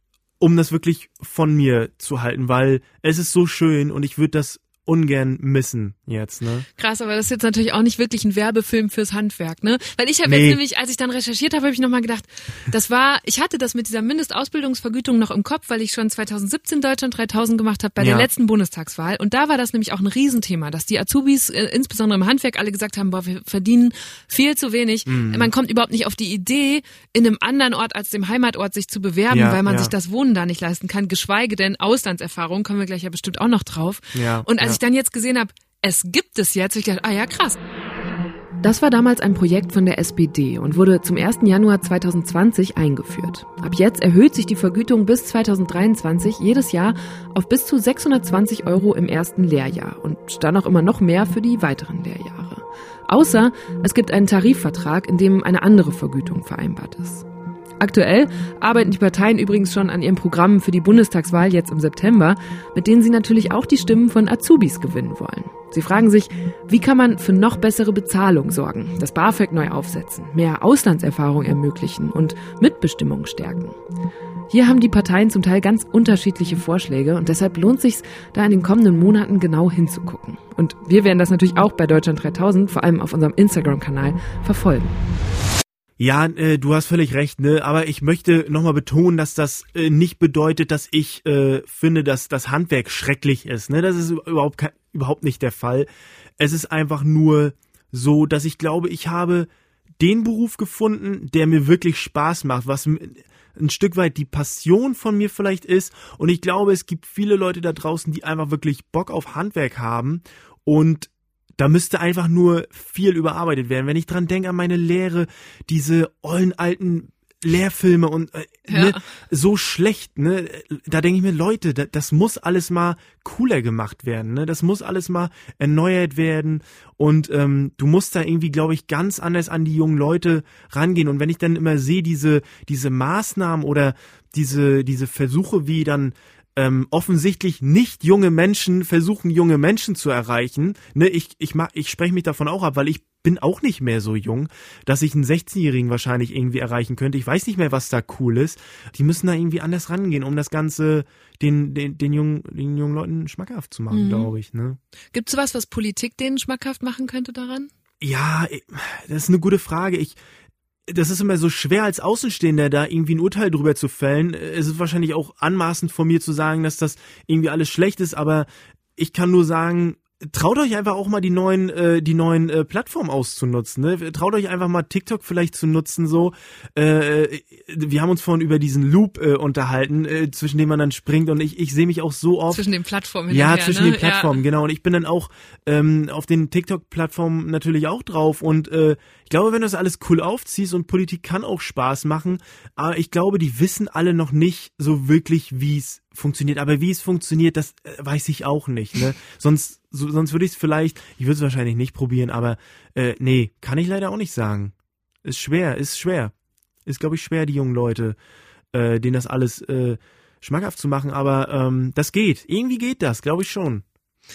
um das wirklich von mir zu halten, weil es ist so schön und ich würde das ungern missen jetzt, ne? Krass, aber das ist jetzt natürlich auch nicht wirklich ein Werbefilm fürs Handwerk, ne? Weil ich habe nee. jetzt nämlich, als ich dann recherchiert habe, habe ich nochmal gedacht, das war, ich hatte das mit dieser Mindestausbildungsvergütung noch im Kopf, weil ich schon zweitausendsiebzehn Deutschland dreitausend gemacht habe bei ja. der letzten Bundestagswahl und da war das nämlich auch ein Riesenthema, dass die Azubis, äh, insbesondere im Handwerk, alle gesagt haben, boah, wir verdienen viel zu wenig. Mhm. Man kommt überhaupt nicht auf die Idee, in einem anderen Ort als dem Heimatort sich zu bewerben, ja, weil man ja. sich das Wohnen da nicht leisten kann, geschweige denn Auslandserfahrung, kommen wir gleich ja bestimmt auch noch drauf. Ja, und als ja. ich dann jetzt gesehen habe, es gibt es jetzt, ich dachte, ah ja, krass. Das war damals ein Projekt von der S P D und wurde zum ersten Januar zweitausendzwanzig eingeführt. Ab jetzt erhöht sich die Vergütung bis zweitausenddreiundzwanzig jedes Jahr auf bis zu sechshundertzwanzig Euro im ersten Lehrjahr und dann auch immer noch mehr für die weiteren Lehrjahre. Außer es gibt einen Tarifvertrag, in dem eine andere Vergütung vereinbart ist. Aktuell arbeiten die Parteien übrigens schon an ihren Programmen für die Bundestagswahl jetzt im September, mit denen sie natürlich auch die Stimmen von Azubis gewinnen wollen. Sie fragen sich, wie kann man für noch bessere Bezahlung sorgen, das BAföG neu aufsetzen, mehr Auslandserfahrung ermöglichen und Mitbestimmung stärken. Hier haben die Parteien zum Teil ganz unterschiedliche Vorschläge und deshalb lohnt es sich, da in den kommenden Monaten genau hinzugucken. Und wir werden das natürlich auch bei Deutschland dreitausend, vor allem auf unserem Instagram-Kanal, verfolgen. Ja, äh, du hast völlig recht, ne? Aber ich möchte nochmal betonen, dass das äh, nicht bedeutet, dass ich äh, finde, dass das Handwerk schrecklich ist, ne? Das ist überhaupt kein, überhaupt nicht der Fall. Es ist einfach nur so, dass ich glaube, ich habe den Beruf gefunden, der mir wirklich Spaß macht, was ein Stück weit die Passion von mir vielleicht ist. Und ich glaube, es gibt viele Leute da draußen, die einfach wirklich Bock auf Handwerk haben und da müsste einfach nur viel überarbeitet werden. Wenn ich dran denke an meine Lehre, diese ollen alten Lehrfilme und äh, ja. ne, so schlecht, ne? Da denke ich mir, Leute, da, das muss alles mal cooler gemacht werden, ne? Das muss alles mal erneuert werden und ähm, du musst da irgendwie, glaube ich, ganz anders an die jungen Leute rangehen. Und wenn ich dann immer sehe, diese diese Maßnahmen oder diese diese Versuche, wie dann Ähm, offensichtlich nicht junge Menschen versuchen, junge Menschen zu erreichen. Ne, ich ich mach, ich spreche mich davon auch ab, weil ich bin auch nicht mehr so jung, dass ich einen sechzehnjährigen wahrscheinlich irgendwie erreichen könnte. Ich weiß nicht mehr, was da cool ist. Die müssen da irgendwie anders rangehen, um das Ganze den den den jungen den jungen Leuten schmackhaft zu machen, mhm. glaube ich. Ne? Gibt's was, was Politik denen schmackhaft machen könnte daran? Ja, das ist eine gute Frage. Ich Das ist immer so schwer als Außenstehender da irgendwie ein Urteil drüber zu fällen. Es ist wahrscheinlich auch anmaßend von mir zu sagen, dass das irgendwie alles schlecht ist, aber ich kann nur sagen, traut euch einfach auch mal die neuen, äh, die neuen äh, Plattformen auszunutzen. Ne? Traut euch einfach mal TikTok vielleicht zu nutzen. So, äh, wir haben uns vorhin über diesen Loop äh, unterhalten, äh, zwischen dem man dann springt und ich, ich sehe mich auch so oft. Zwischen den Plattformen. Ja, hinterher, zwischen ne? den Plattformen, ja. genau. Und ich bin dann auch ähm, auf den TikTok-Plattformen natürlich auch drauf. Und äh, ich glaube, wenn du das alles cool aufziehst und Politik kann auch Spaß machen, aber ich glaube, die wissen alle noch nicht so wirklich, wie es funktioniert. Aber wie es funktioniert, das äh, weiß ich auch nicht. Ne? Sonst so, sonst würde ich es vielleicht, ich würde es wahrscheinlich nicht probieren, aber äh, nee, kann ich leider auch nicht sagen. Ist schwer, ist schwer. Ist, glaube ich, schwer, die jungen Leute, äh, denen das alles äh, schmackhaft zu machen. Aber ähm, das geht. Irgendwie geht das, glaube ich schon.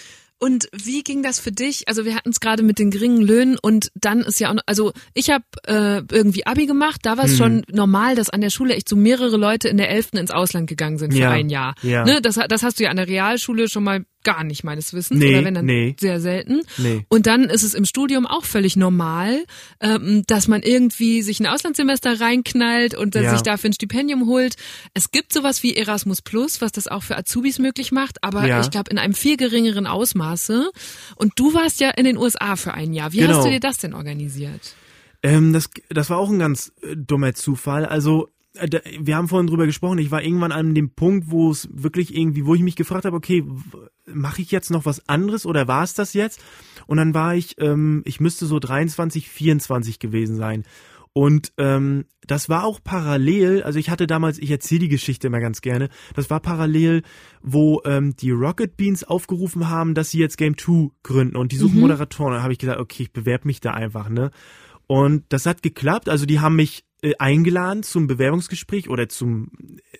Und wie ging das für dich? Also wir hatten es gerade mit den geringen Löhnen und dann ist ja auch noch, also ich habe äh, irgendwie Abi gemacht, da war es hm. schon normal, dass an der Schule echt so mehrere Leute in der elften ins Ausland gegangen sind für ja. ein Jahr. Ja. Ne? Das, das hast du ja an der Realschule schon mal gar nicht, meines Wissens. Nee, oder wenn dann nee. sehr selten. Nee. Und dann ist es im Studium auch völlig normal, ähm, dass man irgendwie sich ein Auslandssemester reinknallt und dann ja. sich dafür ein Stipendium holt. Es gibt sowas wie Erasmus Plus, was das auch für Azubis möglich macht, aber ja. ich glaube in einem viel geringeren Ausmaße. Und du warst ja in den U S A für ein Jahr. Wie genau. hast du dir das denn organisiert? Ähm, das, das war auch ein ganz äh, dummer Zufall. Also wir haben vorhin drüber gesprochen, ich war irgendwann an dem Punkt, wo es wirklich irgendwie, wo ich mich gefragt habe, okay, mache ich jetzt noch was anderes oder war es das jetzt? Und dann war ich, ähm, ich müsste so dreiundzwanzig, vierundzwanzig gewesen sein. Und ähm, das war auch parallel, also ich hatte damals, ich erzähle die Geschichte immer ganz gerne, das war parallel, wo ähm, die Rocket Beans aufgerufen haben, dass sie jetzt Game zwei gründen und die suchen mhm. Moderatoren. Da habe ich gesagt, okay, ich bewerbe mich da einfach, ne? Und das hat geklappt, also die haben mich äh, eingeladen zum Bewerbungsgespräch oder zum,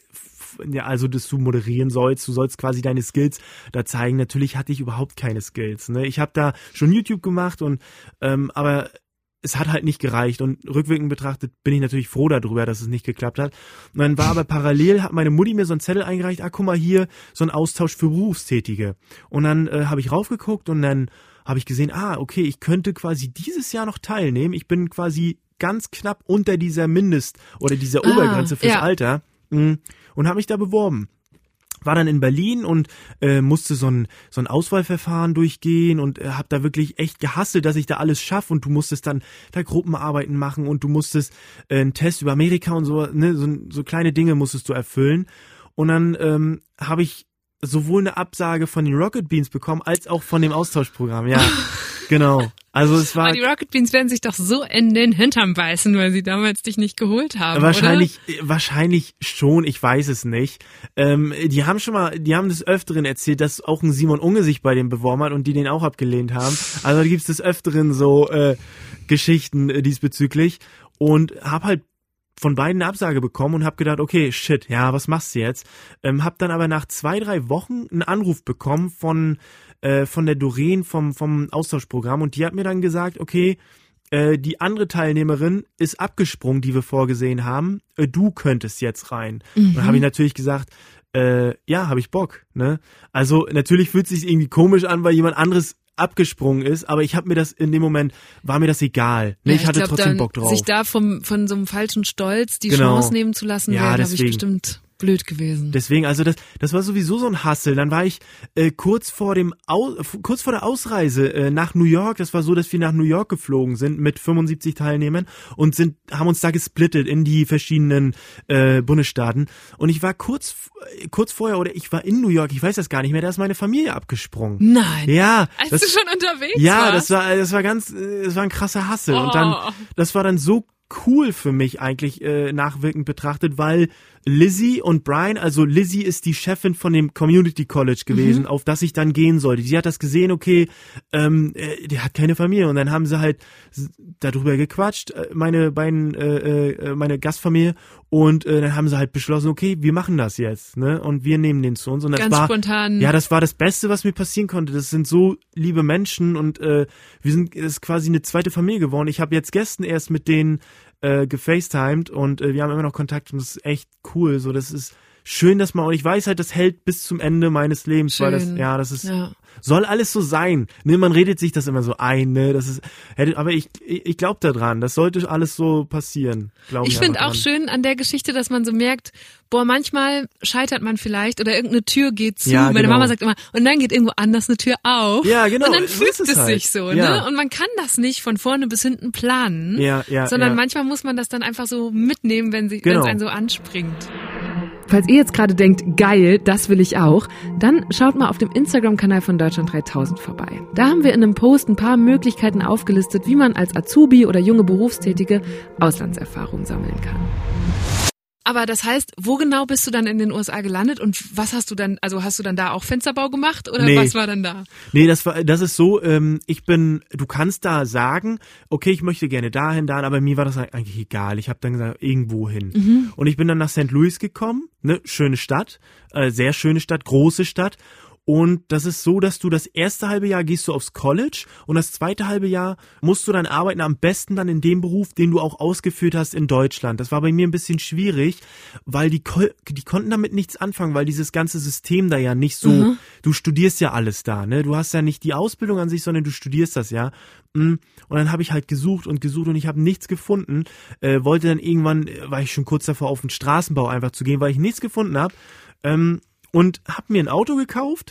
äh, ja, also dass du moderieren sollst, du sollst quasi deine Skills da zeigen. Natürlich hatte ich überhaupt keine Skills, ne? Ich habe da schon YouTube gemacht und, ähm, aber es hat halt nicht gereicht und rückwirkend betrachtet bin ich natürlich froh darüber, dass es nicht geklappt hat. Und dann war aber parallel, hat meine Mutti mir so einen Zettel eingereicht, ah, guck mal hier, so ein Austausch für Berufstätige. Und dann äh, habe ich raufgeguckt und dann habe ich gesehen, ah, okay, ich könnte quasi dieses Jahr noch teilnehmen. Ich bin quasi ganz knapp unter dieser Mindest- oder dieser ah, Obergrenze fürs ja. Alter und habe mich da beworben. War dann in Berlin und äh, musste so ein so ein Auswahlverfahren durchgehen und äh, habe da wirklich echt gehasselt, dass ich da alles schaffe und du musstest dann da Gruppenarbeiten machen und du musstest äh, einen Test über Amerika und so, ne, so, so kleine Dinge musstest du erfüllen. Und dann ähm, habe ich sowohl eine Absage von den Rocket Beans bekommen, als auch von dem Austauschprogramm, ja, genau. Also es war. Aber die Rocket Beans werden sich doch so in den Hintern beißen, weil sie damals dich nicht geholt haben, Wahrscheinlich, oder? Wahrscheinlich schon, ich weiß es nicht. Ähm, die haben schon mal, die haben des Öfteren erzählt, dass auch ein Simon Unge sich bei dem beworben hat und die den auch abgelehnt haben. Also da gibt's des Öfteren so äh, Geschichten äh, diesbezüglich und hab halt von beiden eine Absage bekommen und habe gedacht, okay, shit, ja, was machst du jetzt? Ähm, hab dann aber nach zwei, drei Wochen einen Anruf bekommen von äh, von der Doreen vom vom Austauschprogramm und die hat mir dann gesagt, okay, äh, die andere Teilnehmerin ist abgesprungen, die wir vorgesehen haben, äh, du könntest jetzt rein. Mhm. Und dann habe ich natürlich gesagt, äh, ja, habe ich Bock, ne? Also natürlich fühlt es sich irgendwie komisch an, weil jemand anderes abgesprungen ist, aber ich habe mir das in dem Moment, war mir das egal. Ne, ja, ich hatte ich glaub, trotzdem dann, Bock drauf. Sich da vom, von so einem falschen Stolz die genau. Chance nehmen zu lassen, ja, wäre, glaube ich, bestimmt blöd gewesen. Deswegen, also das, das war sowieso so ein Hassel. Dann war ich äh, kurz vor dem, Au, kurz vor der Ausreise äh, nach New York. Das war so, dass wir nach New York geflogen sind mit fünfundsiebzig Teilnehmern und sind, haben uns da gesplittet in die verschiedenen äh, Bundesstaaten. Und ich war kurz, kurz vorher oder ich war in New York. Ich weiß das gar nicht mehr. Da ist meine Familie abgesprungen. Nein. Ja. Als das, du schon unterwegs ja, warst? das war, das war ganz, das war ein krasser Hassel. Oh. Und dann, das war dann so cool für mich eigentlich äh, nachwirkend betrachtet, weil Lizzie und Brian, also Lizzie ist die Chefin von dem Community College gewesen, mhm. auf das ich dann gehen sollte. Sie hat das gesehen, okay, ähm, äh, der hat keine Familie und dann haben sie halt darüber gequatscht, äh, meine beiden, äh, äh, meine Gastfamilie und äh, dann haben sie halt beschlossen, okay, wir machen das jetzt, ne, und wir nehmen den zu uns und das ganz war spontan. Ja, das war das Beste, was mir passieren konnte. Das sind so liebe Menschen und äh, wir sind, es ist quasi eine zweite Familie geworden. Ich habe jetzt gestern erst mit denen äh, gefacetimed und äh, wir haben immer noch Kontakt und das ist echt cool. So, das ist schön, dass man, und ich weiß halt, das hält bis zum Ende meines Lebens, Schön. weil das, ja, das ist, Ja. soll alles so sein. Ne, man redet sich das immer so ein, ne, das ist, hätte, aber ich, ich, ich glaube da dran, das sollte alles so passieren, glaube ich. Ich finde einfach auch dran. schön an der Geschichte, dass man so merkt, boah, manchmal scheitert man vielleicht oder irgendeine Tür geht zu. Ja, Meine genau. Mama sagt immer, und dann geht irgendwo anders eine Tür auf. Ja, genau, Und dann so fügt ist es es halt. sich so, Ja. ne? Und man kann das nicht von vorne bis hinten planen, Ja, ja, sondern ja. manchmal muss man das dann einfach so mitnehmen, wenn sie, Genau. wenn es einen so anspringt. Falls ihr jetzt gerade denkt, geil, das will ich auch, dann schaut mal auf dem Instagram-Kanal von Deutschland dreitausend vorbei. Da haben wir in einem Post ein paar Möglichkeiten aufgelistet, wie man als Azubi oder junge Berufstätige Auslandserfahrung sammeln kann. Aber das heißt, wo genau bist du dann in den U S A gelandet und was hast du dann, also hast du dann da auch Fensterbau gemacht oder Nee. was war dann da? Nee, das war, das ist so, ähm, ich bin, du kannst da sagen, okay, ich möchte gerne dahin, dahin, aber mir war das eigentlich egal. Ich habe dann gesagt, irgendwo hin. Mhm. Und ich bin dann nach Sankt Louis gekommen, ne, schöne Stadt, äh, sehr schöne Stadt, große Stadt. Und das ist so, dass du das erste halbe Jahr gehst du aufs College und das zweite halbe Jahr musst du dann arbeiten, am besten dann in dem Beruf, den du auch ausgeführt hast in Deutschland. Das war bei mir ein bisschen schwierig, weil die, ko- die konnten damit nichts anfangen, weil dieses ganze System da ja nicht so, Mhm. du studierst ja alles da, ne? Du hast ja nicht die Ausbildung an sich, sondern du studierst das ja. Und dann habe ich halt gesucht und gesucht und ich habe nichts gefunden. Äh, wollte dann irgendwann, äh, war ich schon kurz davor, auf den Straßenbau einfach zu gehen, weil ich nichts gefunden habe. Ähm, und habe mir ein Auto gekauft.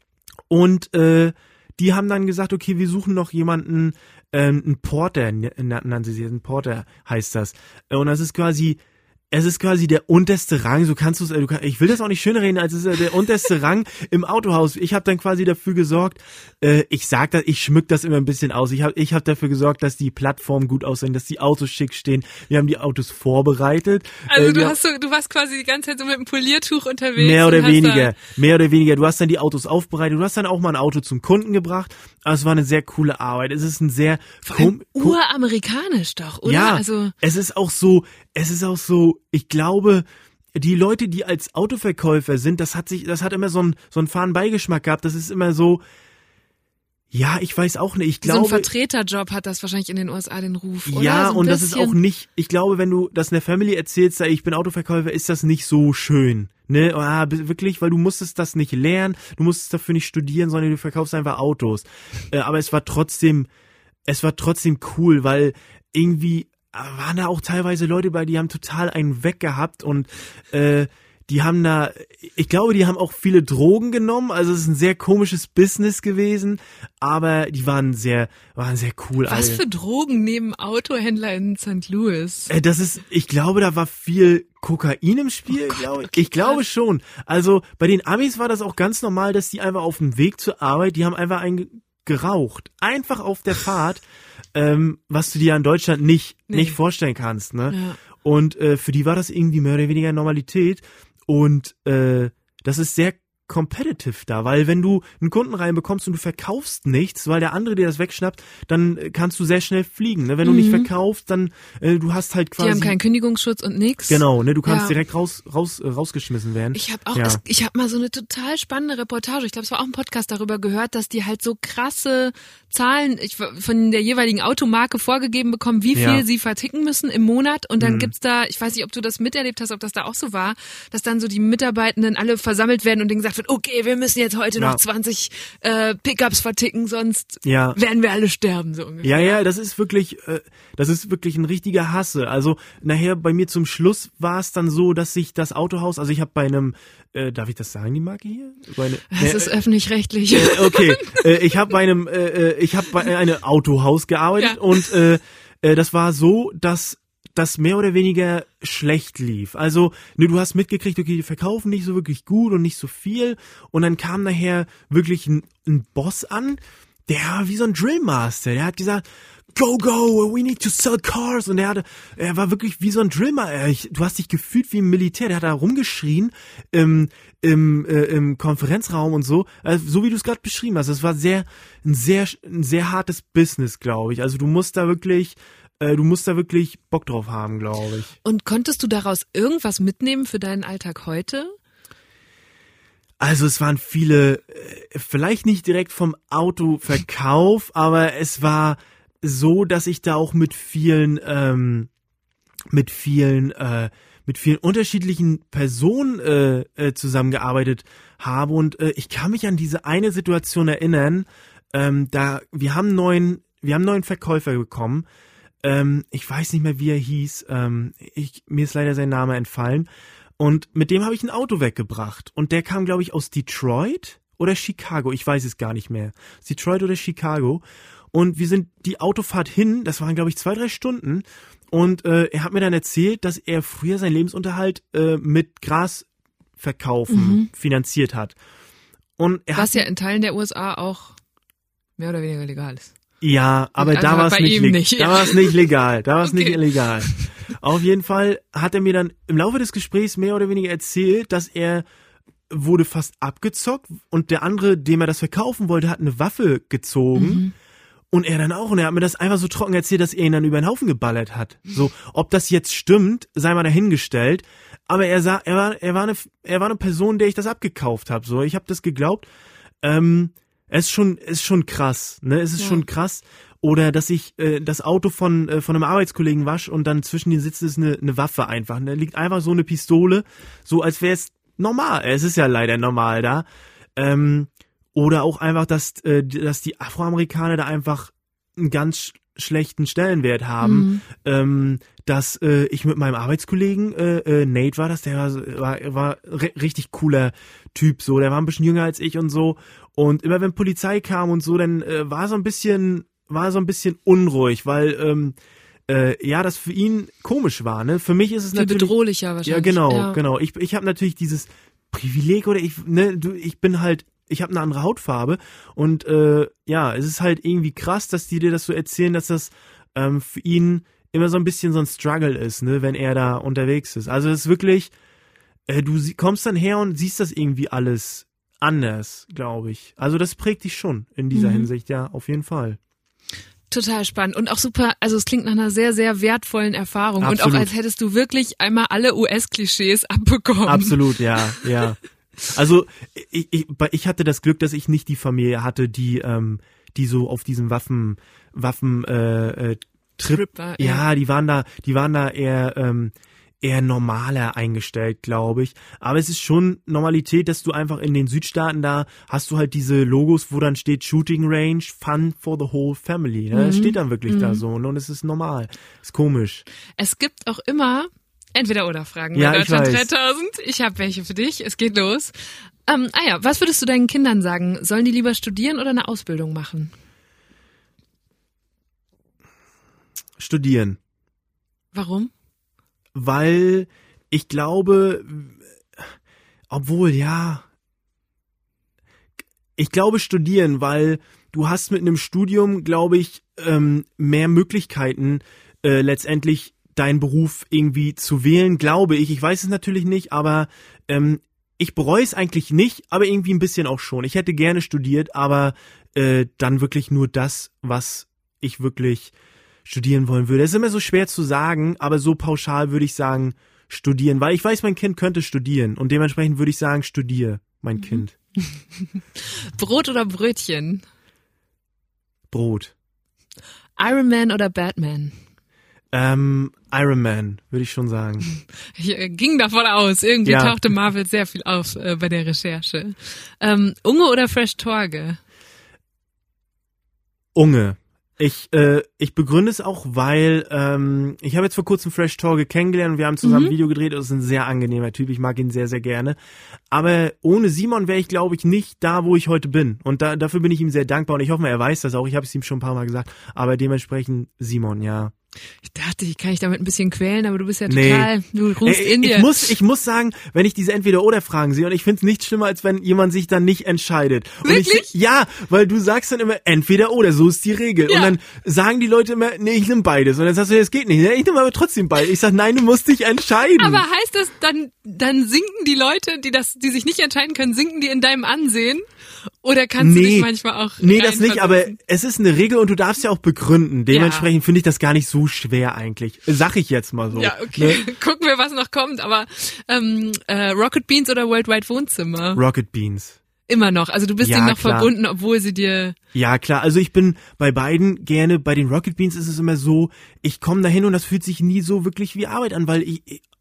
Und äh, die haben dann gesagt, okay, wir suchen noch jemanden, ähm, einen Porter, nannten sie sich, ein Porter heißt das. Und das ist quasi, es ist quasi der unterste Rang, so kannst du es, du kann, ich will das auch nicht schön reden, als es ist der unterste Rang im Autohaus. Ich habe dann quasi dafür gesorgt, äh, ich sag das, ich schmück das immer ein bisschen aus. Ich habe ich hab dafür gesorgt, dass die Plattformen gut aussehen, dass die Autos schick stehen. Wir haben die Autos vorbereitet. Also äh, du wir- hast so, du warst quasi die ganze Zeit so mit einem Poliertuch unterwegs. Mehr oder und hast weniger, da- mehr oder weniger. Du hast dann die Autos aufbereitet, du hast dann auch mal ein Auto zum Kunden gebracht. Aber es war eine sehr coole Arbeit. Es ist ein sehr kom- kom- Uramerikanisch doch, oder? ja, Also es ist auch so, es ist auch so, ich glaube, die Leute, die als Autoverkäufer sind, das hat sich, das hat immer so einen, so einen fahren Beigeschmack gehabt. Das ist immer so, ja, ich weiß auch nicht. Ich so ein glaube, Vertreterjob hat das wahrscheinlich in den U S A den Ruf, oder? ja, so ein und das ist bisschen. auch nicht, ich glaube, wenn du das in der Family erzählst, ich bin Autoverkäufer, ist das nicht so schön. Ne, ah, b- wirklich, weil du musstest das nicht lernen, du musstest dafür nicht studieren, sondern du verkaufst einfach Autos. Äh, aber es war trotzdem, es war trotzdem cool, weil irgendwie äh, waren da auch teilweise Leute bei, die haben total einen weggehabt und äh, die haben da, ich glaube, die haben auch viele Drogen genommen, also es ist ein sehr komisches Business gewesen, aber die waren sehr, waren sehr cool. Was alle. für Drogen nehmen Autohändler in Sankt Louis? Äh, Das ist, ich glaube, da war viel Kokain im Spiel, glaube ich. Ich glaube schon. Also bei den Amis war das auch ganz normal, dass die einfach auf dem Weg zur Arbeit, die haben einfach einen geraucht. Einfach auf der Fahrt, ähm, was du dir in Deutschland nicht, Nee. nicht vorstellen kannst. Ne? Ja. Und äh, für die war das irgendwie mehr oder weniger Normalität. Und äh, das ist sehr competitive da, weil wenn du einen Kunden reinbekommst und du verkaufst nichts, weil der andere dir das wegschnappt, dann äh, kannst du sehr schnell fliegen. Ne? Wenn du nicht verkaufst, dann äh, du hast halt quasi Die haben keinen Kündigungsschutz und nix. genau, ne, du kannst Ja. direkt raus raus äh, rausgeschmissen werden. Ich habe auch, Ja. es- ich habe mal so eine total spannende Reportage, ich glaube, es war auch ein Podcast darüber gehört, dass die halt so krasse Zahlen ich, von der jeweiligen Automarke vorgegeben bekommen, wie viel Ja. sie verticken müssen im Monat. Und dann Mhm. gibt's da, ich weiß nicht, ob du das miterlebt hast, ob das da auch so war, dass dann so die Mitarbeitenden alle versammelt werden und denen gesagt wird, okay, wir müssen jetzt heute Ja. noch zwanzig äh, Pickups verticken, sonst Ja. werden wir alle sterben, so ungefähr. Ja, ja, das ist wirklich, äh, das ist wirklich ein richtiger Hasse. Also nachher bei mir zum Schluss war es dann so, dass sich das Autohaus, also ich habe bei einem, äh, darf ich das sagen, die Marke hier? Bei eine, Das ist öffentlich-rechtlich. äh, okay, äh, ich habe bei einem, äh, äh, ich habe bei einem Autohaus gearbeitet Ja. und äh, äh, das war so, dass das mehr oder weniger schlecht lief. Also, ne, du hast mitgekriegt, okay, die verkaufen nicht so wirklich gut und nicht so viel. Und dann kam nachher wirklich ein, ein Boss an, der war wie so ein Drillmaster. Der hat gesagt, go, go, we need to sell cars. Und er hatte, er war wirklich wie so ein Drillmaster. Ich, du hast dich gefühlt wie im Militär. Der hat da rumgeschrien im, im, äh, im Konferenzraum und so. Also, so wie du es gerade beschrieben hast. Es war sehr, ein sehr, ein sehr hartes Business, glaube ich. Also du musst da wirklich, äh, du musst da wirklich Bock drauf haben, glaube ich. Und konntest du daraus irgendwas mitnehmen für deinen Alltag heute? Also es waren viele, äh, vielleicht nicht direkt vom Autoverkauf, aber es war so, dass ich da auch mit vielen, ähm, mit vielen, äh, mit vielen unterschiedlichen Personen äh, äh, zusammengearbeitet habe und äh, ich kann mich an diese eine Situation erinnern, ähm, da wir haben einen neuen, wir haben einen neuen Verkäufer bekommen. Ähm, ich weiß nicht mehr, wie er hieß. Ähm, ich, mir ist leider sein Name entfallen. Und mit dem habe ich ein Auto weggebracht. Und der kam, glaube ich, aus Detroit oder Chicago. Ich weiß es gar nicht mehr. Detroit oder Chicago. Und wir sind die Autofahrt hin, das waren, glaube ich, zwei, drei Stunden. Und äh, er hat mir dann erzählt, dass er früher seinen Lebensunterhalt äh, mit Grasverkaufen mhm. finanziert hat. Und er Was hat, ja in Teilen der U S A auch mehr oder weniger legal ist. Ja, aber also da war es nicht, nicht, da war es nicht legal, da war es okay. nicht illegal. Auf jeden Fall hat er mir dann im Laufe des Gesprächs mehr oder weniger erzählt, dass er wurde fast abgezockt und der andere, dem er das verkaufen wollte, hat eine Waffe gezogen mhm. und er dann auch und er hat mir das einfach so trocken erzählt, dass er ihn dann über den Haufen geballert hat. So, ob das jetzt stimmt, sei mal dahingestellt, aber er sah, er war, er war eine, er war eine Person, der ich das abgekauft habe. So, ich habe das geglaubt. Ähm, Es ist schon, ist schon krass, ne? Es ist ja. schon krass. Oder dass ich äh, das Auto von äh, von einem Arbeitskollegen wasche und dann zwischen den Sitzen ist eine, eine Waffe einfach. Da liegt einfach so eine Pistole, so als wäre es normal. Es ist ja leider normal da. Ähm, oder auch einfach, dass äh, dass die Afroamerikaner da einfach einen ganz schlechten Stellenwert haben. Mhm. Ähm, dass äh, ich mit meinem Arbeitskollegen, äh, äh, Nate war das, der war, war, war r- richtig cooler Typ, so, der war ein bisschen jünger als ich und so. Und immer wenn Polizei kam und so, dann äh, war so ein bisschen, war so ein bisschen unruhig, weil ähm, äh, ja, das für ihn komisch war, ne? Für mich ist es Viel natürlich bedrohlicher wahrscheinlich. Ja, genau, ja. genau. Ich ich habe natürlich dieses Privileg oder ich ne, du, ich bin halt, ich habe eine andere Hautfarbe und äh, ja, es ist halt irgendwie krass, dass die dir das so erzählen, dass das ähm, für ihn immer so ein bisschen so ein Struggle ist, ne, wenn er da unterwegs ist. Also es ist wirklich, äh, du sie- kommst dann her und siehst das irgendwie alles anders, glaube ich. Also das prägt dich schon in dieser Mhm. Hinsicht, ja, auf jeden Fall. Total spannend und auch super, also es klingt nach einer sehr, sehr wertvollen Erfahrung und Absolut. auch als hättest du wirklich einmal alle U S-Klischees abbekommen. Absolut, ja, ja. Also ich, ich, ich hatte das Glück, dass ich nicht die Familie hatte, die ähm, die so auf diesem Waffen Waffen äh, äh, Trip, Trip war, ja, ja. die waren da, die waren da eher ähm, eher normaler eingestellt, glaube ich. Aber es ist schon Normalität, dass du einfach in den Südstaaten da hast du halt diese Logos, wo dann steht Shooting Range, Fun for the whole family. Ne? Das Mhm. steht dann wirklich Mhm. da so, ne? Und es ist normal. Ist komisch. Es gibt auch immer Entweder-oder-Fragen Ja, bei ich Deutschland weiß. dreitausend. Ich habe welche für dich. Es geht los. Ähm, ah ja, was würdest du deinen Kindern sagen? Sollen die lieber studieren oder eine Ausbildung machen? Studieren. Warum? Weil ich glaube, obwohl, ja, ich glaube studieren, weil du hast mit einem Studium, glaube ich, ähm, mehr Möglichkeiten, äh, letztendlich deinen Beruf irgendwie zu wählen, glaube ich. Ich weiß es natürlich nicht, aber ähm, ich bereue es eigentlich nicht, aber irgendwie ein bisschen auch schon. Ich hätte gerne studiert, aber äh, dann wirklich nur das, was ich wirklich studieren wollen würde. Es ist immer so schwer zu sagen, aber so pauschal würde ich sagen, studieren, weil ich weiß, mein Kind könnte studieren und dementsprechend würde ich sagen, studiere, mein Kind. Brot oder Brötchen? Brot. Iron Man oder Batman? Ähm, Iron Man, würde ich schon sagen. Ich äh, ging davon aus. Irgendwie Ja. tauchte Marvel sehr viel auf äh, bei der Recherche. Ähm, Unge oder Fresh Torge? Unge. Ich, äh, ich begründe es auch, weil ähm, ich habe jetzt vor kurzem Fresh Torge kennengelernt und wir haben zusammen Mhm. ein Video gedreht. Das ist ein sehr angenehmer Typ. Ich mag ihn sehr, sehr gerne. Aber ohne Simon wäre ich, glaube ich, nicht da, wo ich heute bin. Und da, dafür bin ich ihm sehr dankbar. Und ich hoffe, er weiß das auch. Ich habe es ihm schon ein paar Mal gesagt. Aber dementsprechend Simon, ja. Ich dachte, ich kann dich damit ein bisschen quälen, aber du bist ja Nee. total, du rufst Ey, in dir. ich muss, ich muss sagen, wenn ich diese Entweder-Oder-Fragen sehe, und ich finde es nicht schlimmer, als wenn jemand sich dann nicht entscheidet. Und Wirklich? Ich, ja, weil du sagst dann immer Entweder-Oder, so ist die Regel. Ja. Und dann sagen die Leute immer, nee, ich nehme beides. Und dann sagst du, das geht nicht. Ja, ich nehme aber trotzdem beides. Ich sag, nein, du musst dich entscheiden. Aber heißt das, dann, dann sinken die Leute, die das, die sich nicht entscheiden können, sinken die in deinem Ansehen? Oder kannst du dich manchmal auch Nee, das nicht, aber reinversetzen? es ist eine Regel und du darfst ja auch begründen. Dementsprechend finde ich das gar nicht so schwer eigentlich. Sag ich jetzt mal so. Ja, okay. Ne? Gucken wir, was noch kommt. Aber ähm, äh, Rocket Beans oder Worldwide Wohnzimmer? Rocket Beans. Immer noch. Also du bist Ja, denen noch klar. verbunden, obwohl sie dir... Ja, klar. Also ich bin bei beiden gerne, bei den Rocket Beans ist es immer so, ich komme dahin und das fühlt sich nie so wirklich wie Arbeit an, weil ich,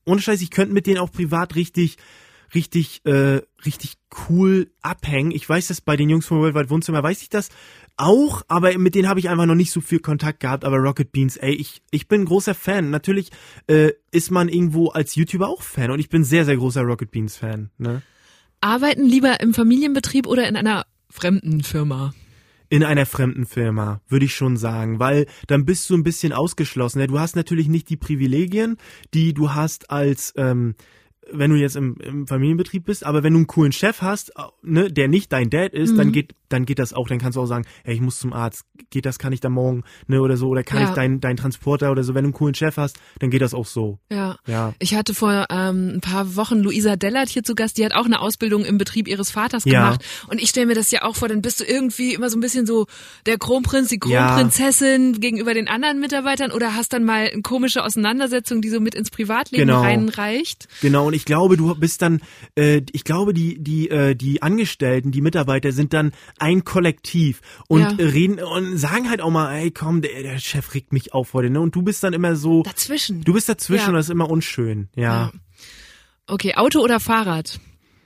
ohne Scheiß, ich könnte mit denen auch privat richtig, richtig, äh, richtig cool abhängen. Ich weiß das bei den Jungs vom Worldwide Wohnzimmer, weiß ich das auch, aber mit denen habe ich einfach noch nicht so viel Kontakt gehabt. Aber Rocket Beans, ey, ich, ich bin ein großer Fan. Natürlich äh, ist man irgendwo als YouTuber auch Fan und ich bin sehr, sehr großer Rocket Beans Fan. Ne? Arbeiten lieber im Familienbetrieb oder in einer fremden Firma? In einer fremden Firma, würde ich schon sagen, weil dann bist du ein bisschen ausgeschlossen. Du hast natürlich nicht die Privilegien, die du hast als, ähm, wenn du jetzt im, im Familienbetrieb bist, aber wenn du einen coolen Chef hast, ne, der nicht dein Dad ist, mhm. dann geht dann geht das auch, dann kannst du auch sagen, hey, ich muss zum Arzt, geht das, kann ich da morgen, ne, oder so, oder kann ja. ich deinen dein Transporter oder so, wenn du einen coolen Chef hast, dann geht das auch so. Ja. ja. Ich hatte vor ähm, ein paar Wochen Luisa Dellert hier zu Gast, die hat auch eine Ausbildung im Betrieb ihres Vaters gemacht ja. und ich stelle mir das ja auch vor, dann bist du irgendwie immer so ein bisschen so der Kronprinz, die Kronprinzessin ja. gegenüber den anderen Mitarbeitern oder hast dann mal eine komische Auseinandersetzung, die so mit ins Privatleben genau. reinreicht. Genau, und ich glaube, du bist dann, äh, ich glaube, die die äh, die Angestellten, die Mitarbeiter sind dann ein Kollektiv und ja. reden und sagen halt auch mal, ey, komm, der, der Chef regt mich auf heute, ne? Und du bist dann immer so dazwischen. Du bist dazwischen ja. und das ist immer unschön, ja. ja. Okay, Auto oder Fahrrad?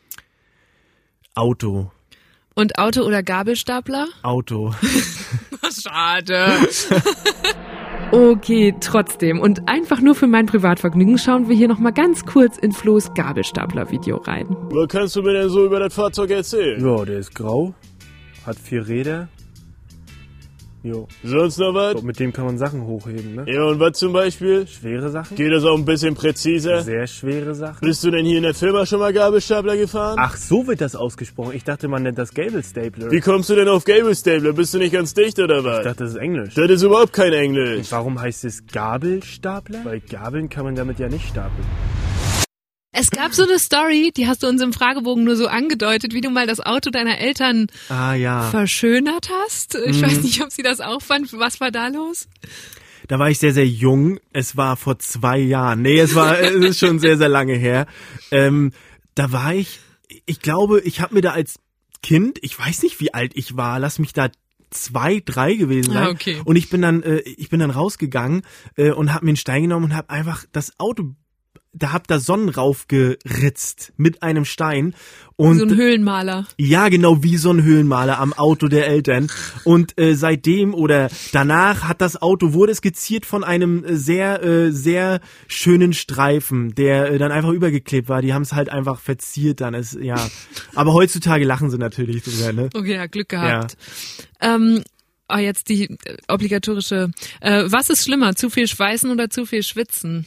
Auto. Und Auto oder Gabelstapler? Auto. Schade. Okay, trotzdem. Und einfach nur für mein Privatvergnügen schauen wir hier nochmal ganz kurz in Flo's Gabelstapler-Video rein. Was kannst du mir denn so über das Fahrzeug erzählen? Ja, der ist grau, hat vier Räder. Jo. Sonst noch was? So, mit dem kann man Sachen hochheben, ne? Ja, und was zum Beispiel? Schwere Sachen. Geht das auch ein bisschen präziser? Sehr schwere Sachen. Bist du denn hier in der Firma schon mal Gabelstapler gefahren? Ach, so wird das ausgesprochen. Ich dachte, man nennt das Gable Stapler. Wie kommst du denn auf Gable Stapler? Bist du nicht ganz dicht oder was? Ich dachte, das ist Englisch. Das ist überhaupt kein Englisch. Und warum heißt es Gabelstapler? Weil Gabeln kann man damit ja nicht stapeln. Es gab so eine Story, die hast du uns im Fragebogen nur so angedeutet, wie du mal das Auto deiner Eltern ah, ja. verschönert hast. Ich mhm. weiß nicht, ob sie das auch fand. Was war da los? Da war ich sehr, sehr jung. Es war vor zwei Jahren. Nee, es war, es ist schon sehr, sehr lange her. Ähm, da war ich, ich glaube, ich habe mir da als Kind, ich weiß nicht, wie alt ich war, lass mich da zwei, drei gewesen sein. Ah, okay. Und ich bin dann, äh, ich bin dann rausgegangen äh, und habe mir einen Stein genommen und habe einfach das Auto, da hab da Sonnen raufgeritzt mit einem Stein. Und so ein Höhlenmaler. Ja, genau, wie so ein Höhlenmaler am Auto der Eltern. Und äh, seitdem oder danach hat das Auto, wurde skizziert von einem sehr, äh, sehr schönen Streifen, der äh, dann einfach übergeklebt war. Die haben es halt einfach verziert dann. Ist, ja. Aber heutzutage lachen sie natürlich drüber, ne? Okay, ja, Glück gehabt. Ja. Ähm, oh, jetzt die äh, obligatorische. Äh, was ist schlimmer, zu viel schweißen oder zu viel schwitzen?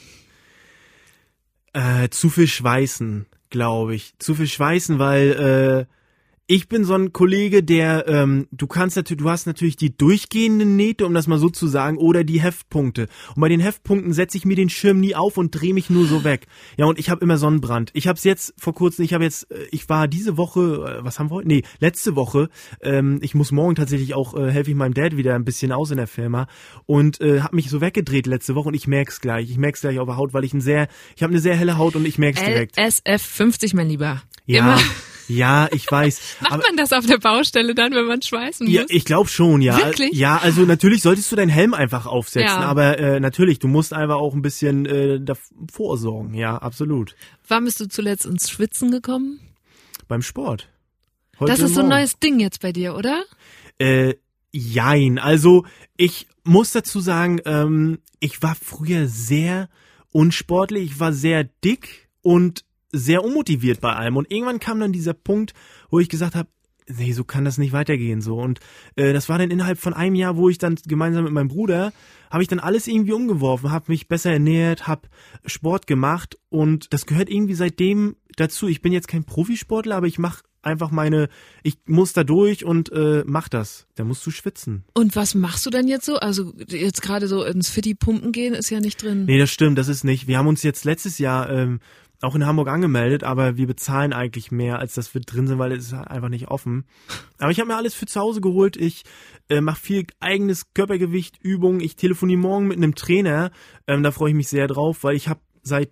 Äh, zu viel Schweißen, glaube ich. Zu viel Schweißen, weil äh, ich bin so ein Kollege, der, ähm, du kannst natürlich, du hast natürlich die durchgehenden Nähte, um das mal so zu sagen, oder die Heftpunkte. Und bei den Heftpunkten setze ich mir den Schirm nie auf und drehe mich nur so weg. Ja, und ich habe immer Sonnenbrand. Ich habe es jetzt vor kurzem, ich habe jetzt, ich war diese Woche, was haben wir heute? Nee, letzte Woche. Ähm, ich muss morgen tatsächlich auch, äh, helfe ich meinem Dad wieder ein bisschen aus in der Firma und äh, habe mich so weggedreht letzte Woche und ich merk's gleich. Ich merk's gleich auf der Haut, weil ich ein sehr, ich habe eine sehr helle Haut und ich merk's direkt. L S F fünfzig, mein Lieber. Ja. Immer. Ja, ich weiß. Macht aber, man das auf der Baustelle dann, wenn man schweißen muss? Ja, ich glaube schon, ja. Wirklich? Ja, also natürlich solltest du deinen Helm einfach aufsetzen, ja. aber äh, natürlich, du musst einfach auch ein bisschen äh, davor sorgen, ja, absolut. Wann bist du zuletzt ins Schwitzen gekommen? Beim Sport. Heute das ist so ein Morgen. neues Ding jetzt bei dir, oder? Äh, jein, also ich muss dazu sagen, ähm, ich war früher sehr unsportlich, ich war sehr dick und sehr unmotiviert bei allem und irgendwann kam dann dieser Punkt, wo ich gesagt habe, nee, so kann das nicht weitergehen so und äh, das war dann innerhalb von einem Jahr, wo ich dann gemeinsam mit meinem Bruder, habe ich dann alles irgendwie umgeworfen, habe mich besser ernährt, habe Sport gemacht und das gehört irgendwie seitdem dazu. Ich bin jetzt kein Profisportler, aber ich mache einfach meine, ich muss da durch und äh, mach das. Da musst du schwitzen. Und was machst du denn jetzt so? Also jetzt gerade so ins Fitti pumpen gehen ist ja nicht drin. Nee, das stimmt, das ist nicht. Wir haben uns jetzt letztes Jahr ähm, auch in Hamburg angemeldet, aber wir bezahlen eigentlich mehr, als dass wir drin sind, weil es ist einfach nicht offen. Aber ich habe mir alles für zu Hause geholt. Ich äh, mache viel eigenes Körpergewicht, Übungen. Ich telefoniere morgen mit einem Trainer. Ähm, da freue ich mich sehr drauf, weil ich habe seit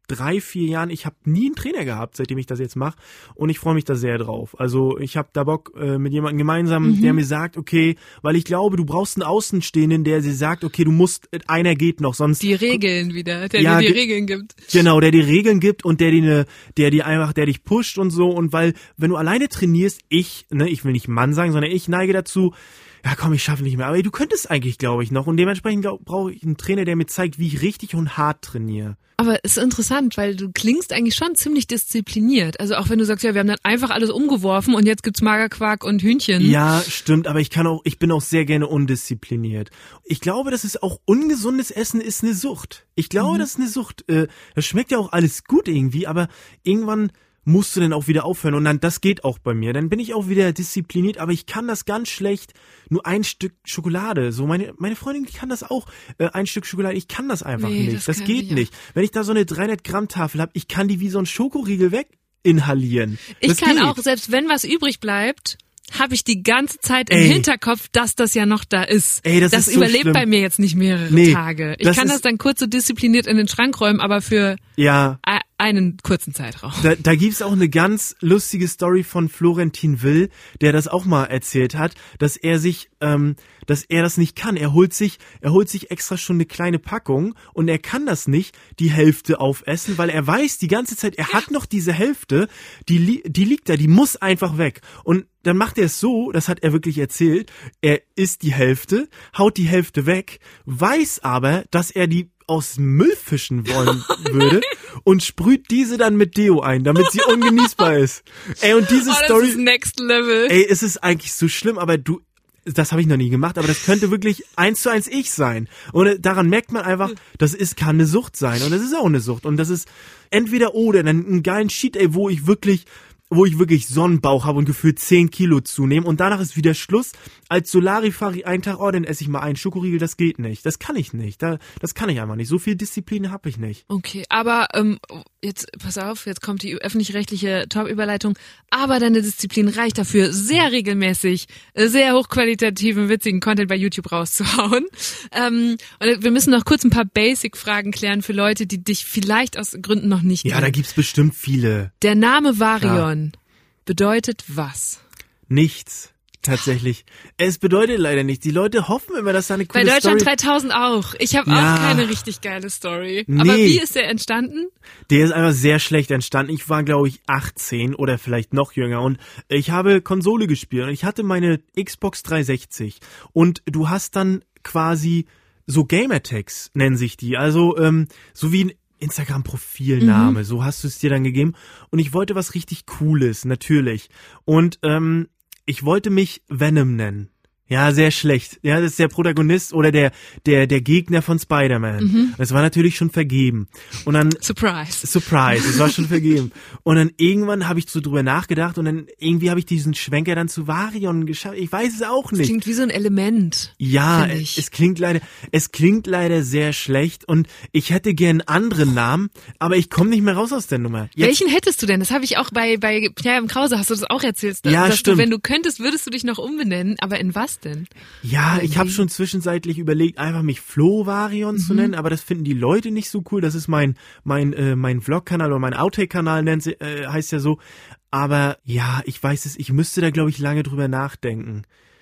drei, vier Jahren, ich habe nie einen Trainer gehabt, seitdem ich das jetzt mache und ich freue mich da sehr drauf. Also ich habe da Bock äh, mit jemandem gemeinsam, mhm. der mir sagt, okay, weil ich glaube, du brauchst einen Außenstehenden, der dir sagt, okay, du musst, einer geht noch, sonst... Die Regeln wieder, der ja, dir die Regeln gibt. Genau, der dir Regeln gibt und der dir ne, der dir einfach, der dich pusht und so und weil, wenn du alleine trainierst, ich, ne, ich will nicht Mann sagen, sondern ich neige dazu, ja komm, ich schaffe nicht mehr, aber du könntest eigentlich, glaube ich, noch und dementsprechend brauche ich einen Trainer, der mir zeigt, wie ich richtig und hart trainiere. Aber es ist interessant, weil du klingst eigentlich schon ziemlich diszipliniert. Also auch wenn du sagst, ja, wir haben dann einfach alles umgeworfen und jetzt gibt's Magerquark und Hühnchen. Ja, stimmt, aber ich kann auch, ich bin auch sehr gerne undiszipliniert. Ich glaube, dass es auch ungesundes Essen ist eine Sucht. Ich glaube, mhm. das ist eine Sucht. Äh, das schmeckt ja auch alles gut irgendwie, aber irgendwann musst du dann auch wieder aufhören und dann, das geht auch bei mir. Dann bin ich auch wieder diszipliniert, aber ich kann das ganz schlecht, nur ein Stück Schokolade. So meine meine Freundin, die kann das auch, äh, ein Stück Schokolade, ich kann das einfach nee, nicht. Das, das geht nicht. Wenn ich da so eine dreihundert Gramm Tafel habe, ich kann die wie so ein Schokoriegel weg inhalieren. Ich das kann geht. auch, selbst wenn was übrig bleibt, habe ich die ganze Zeit im Ey. Hinterkopf, dass das ja noch da ist. Ey, das das ist so überlebt schlimm. bei mir jetzt nicht mehrere Nee, Tage. Ich das kann ist- das dann kurz so diszipliniert in den Schrank räumen, aber für Ja. e- einen kurzen Zeitraum. Da, da gibt's auch eine ganz lustige Story von Florentin Will, der das auch mal erzählt hat, dass er sich, ähm, dass er das nicht kann. Er holt sich, er holt sich extra schon eine kleine Packung und er kann das nicht, die Hälfte aufessen, weil er weiß die ganze Zeit, er hat noch diese Hälfte, die, li- die liegt da, die muss einfach weg. Und dann macht er es so, das hat er wirklich erzählt, er isst die Hälfte, haut die Hälfte weg, weiß aber, dass er die aus dem Müll fischen wollen würde und sprüht diese dann mit Deo ein, damit sie ungenießbar ist. Ey, und diese Oh, das Story, ist next level. ey, es ist eigentlich so schlimm, aber du, das habe ich noch nie gemacht, aber das könnte wirklich eins zu eins ich sein. Und äh, daran merkt man einfach, das ist, kann eine Sucht sein und das ist auch eine Sucht und das ist entweder oder, dann einen geilen Cheat, ey, wo ich wirklich wo ich wirklich Sonnenbauch habe und gefühlt zehn Kilo zunehme und danach ist wieder Schluss. Als Solarifari einen Tag, oh, dann esse ich mal einen Schokoriegel, das geht nicht. Das kann ich nicht. Da, das kann ich einfach nicht. So viel Disziplin habe ich nicht. Okay, aber ähm, jetzt pass auf, jetzt kommt die öffentlich-rechtliche Top-Überleitung. Aber deine Disziplin reicht dafür, sehr regelmäßig, äh, sehr hochqualitativen, witzigen Content bei YouTube rauszuhauen. Ähm, und wir müssen noch kurz ein paar Basic-Fragen klären für Leute, die dich vielleicht aus Gründen noch nicht Ja, kennen. da gibt's bestimmt viele. Der Name Varion bedeutet was? Nichts. Tatsächlich. Es bedeutet leider nichts. Die Leute hoffen immer, dass da eine coole Bei Deutschland Story... dreitausend auch. Ich habe Ja. auch keine richtig geile Story. Nee. Aber wie ist der entstanden? Der ist einfach sehr schlecht entstanden. Ich war, glaube ich, achtzehn oder vielleicht noch jünger und ich habe Konsole gespielt und ich hatte meine Xbox dreihundertsechzig und du hast dann quasi so Gamertags, nennen sich die. Also ähm, so wie ein Instagram-Profilname, mhm. so hast du es dir dann gegeben. Und ich wollte was richtig Cooles, natürlich. Und ähm, ich wollte mich Venom nennen. Ja, sehr schlecht. Ja, das ist der Protagonist oder der der der Gegner von Spider-Man. Mhm. Das war natürlich schon vergeben. Und dann Surprise. Surprise, es war schon vergeben. Und dann irgendwann habe ich so drüber nachgedacht und dann irgendwie habe ich diesen Schwenker dann zu Varion geschafft. Ich weiß es auch Das nicht. klingt wie so ein Element. Ja, find es, ich. es klingt leider, es klingt leider sehr schlecht und ich hätte gern einen anderen Namen, aber ich komme nicht mehr raus aus der Nummer. Jetzt, Welchen hättest du denn? Das habe ich auch bei bei Pierre im Krause, hast du das auch erzählt, Ja, dass stimmt. du, wenn du könntest, würdest du dich noch umbenennen, aber in was denn? Ja, ich habe schon zwischenzeitlich überlegt, einfach mich Flo Varion Mhm. zu nennen, aber das finden die Leute nicht so cool. Das ist mein mein äh, mein Vlog-Kanal oder mein Outtake-Kanal nennt sie, äh, heißt ja so. Aber ja, ich weiß es, ich müsste da glaube ich lange drüber nachdenken.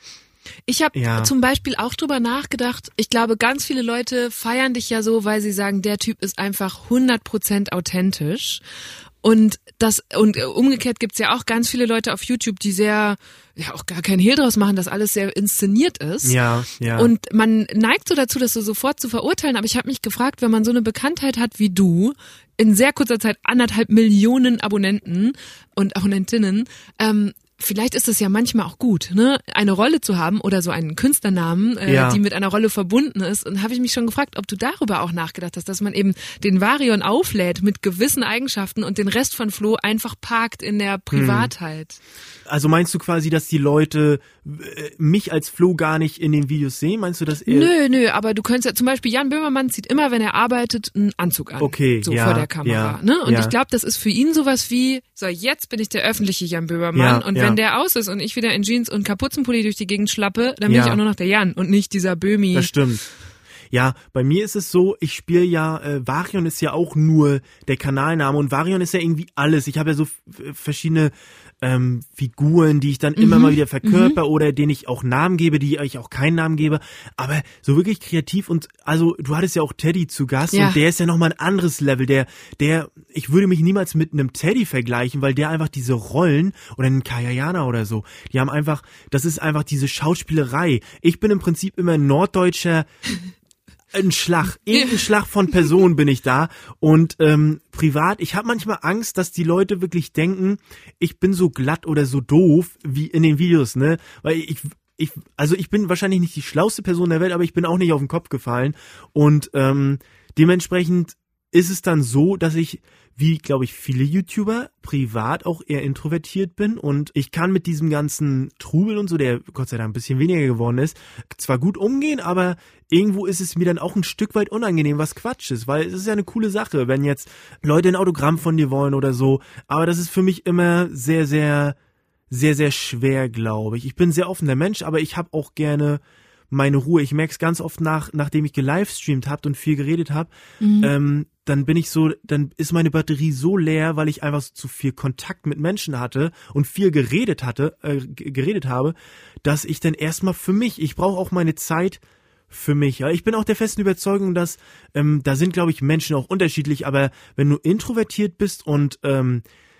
Ich habe Ja. zum Beispiel auch drüber nachgedacht. Ich glaube, ganz viele Leute feiern dich ja so, weil sie sagen, der Typ ist einfach hundert Prozent authentisch. Und das und umgekehrt gibt's ja auch ganz viele Leute auf YouTube, die sehr, ja auch gar keinen Hehl draus machen, dass alles sehr inszeniert ist. Ja, ja. Und man neigt so dazu, das so sofort zu verurteilen. Aber ich habe mich gefragt, wenn man so eine Bekanntheit hat wie du, in sehr kurzer Zeit anderthalb Millionen Abonnenten und Abonnentinnen, ähm, vielleicht ist es ja manchmal auch gut, ne, eine Rolle zu haben oder so einen Künstlernamen, äh, Ja. die mit einer Rolle verbunden ist. Und habe ich mich schon gefragt, ob du darüber auch nachgedacht hast, dass man eben den Varion auflädt mit gewissen Eigenschaften und den Rest von Flo einfach parkt in der Privatheit. Also meinst du quasi, dass die Leute äh, mich als Flo gar nicht in den Videos sehen? Meinst du, dass er... Nö, nö, aber du könntest ja, zum Beispiel Jan Böhmermann zieht immer, wenn er arbeitet, einen Anzug an. Okay, so ja, vor der Kamera. ja, Ne? Und ja. ich glaube, das ist für ihn sowas wie, so jetzt bin ich der öffentliche Jan Böhmermann Ja, und ja. wenn der aus ist und ich wieder in Jeans und Kapuzenpulli durch die Gegend schlappe, dann bin Ja. ich auch nur noch der Jan und nicht dieser Böhmi. Das stimmt. Ja, bei mir ist es so, ich spiele ja, äh, Varion ist ja auch nur der Kanalname und Varion ist ja irgendwie alles. Ich habe ja so f- verschiedene ähm, Figuren, die ich dann mhm. immer mal wieder verkörper mhm. oder denen ich auch Namen gebe, die ich auch keinen Namen gebe. Aber so wirklich kreativ und, also du hattest ja auch Teddy zu Gast ja. und der ist ja nochmal ein anderes Level. Der, der, ich würde mich niemals mit einem Teddy vergleichen, weil der einfach diese Rollen oder einen Kayayana oder so, die haben einfach, das ist einfach diese Schauspielerei. Ich bin im Prinzip immer ein norddeutscher ein Schlag, irgendein Schlag von Personen bin ich da und ähm, privat, ich habe manchmal Angst, dass die Leute wirklich denken, ich bin so glatt oder so doof wie in den Videos, ne, weil ich ich also ich bin wahrscheinlich nicht die schlauste Person der Welt, aber ich bin auch nicht auf den Kopf gefallen und ähm, dementsprechend ist es dann so, dass ich, wie glaube ich viele YouTuber, privat auch eher introvertiert bin und ich kann mit diesem ganzen Trubel und so, der Gott sei Dank ein bisschen weniger geworden ist, zwar gut umgehen, aber irgendwo ist es mir dann auch ein Stück weit unangenehm, was Quatsch ist, weil es ist ja eine coole Sache, wenn jetzt Leute ein Autogramm von dir wollen oder so, aber das ist für mich immer sehr, sehr, sehr, sehr schwer, glaube ich. Ich bin ein sehr offener Mensch, aber ich habe auch gerne meine Ruhe. Ich merke es ganz oft nach, nachdem ich gelivestreamt habe und viel geredet habe, mhm. ähm, dann bin ich so, dann ist meine Batterie so leer, weil ich einfach so zu viel Kontakt mit Menschen hatte und viel geredet hatte, äh, g- geredet habe, dass ich dann erstmal für mich, ich brauche auch meine Zeit für mich. Ja, ich bin auch der festen Überzeugung, dass ähm, da sind, glaube ich, Menschen auch unterschiedlich, aber wenn du introvertiert bist und ähm,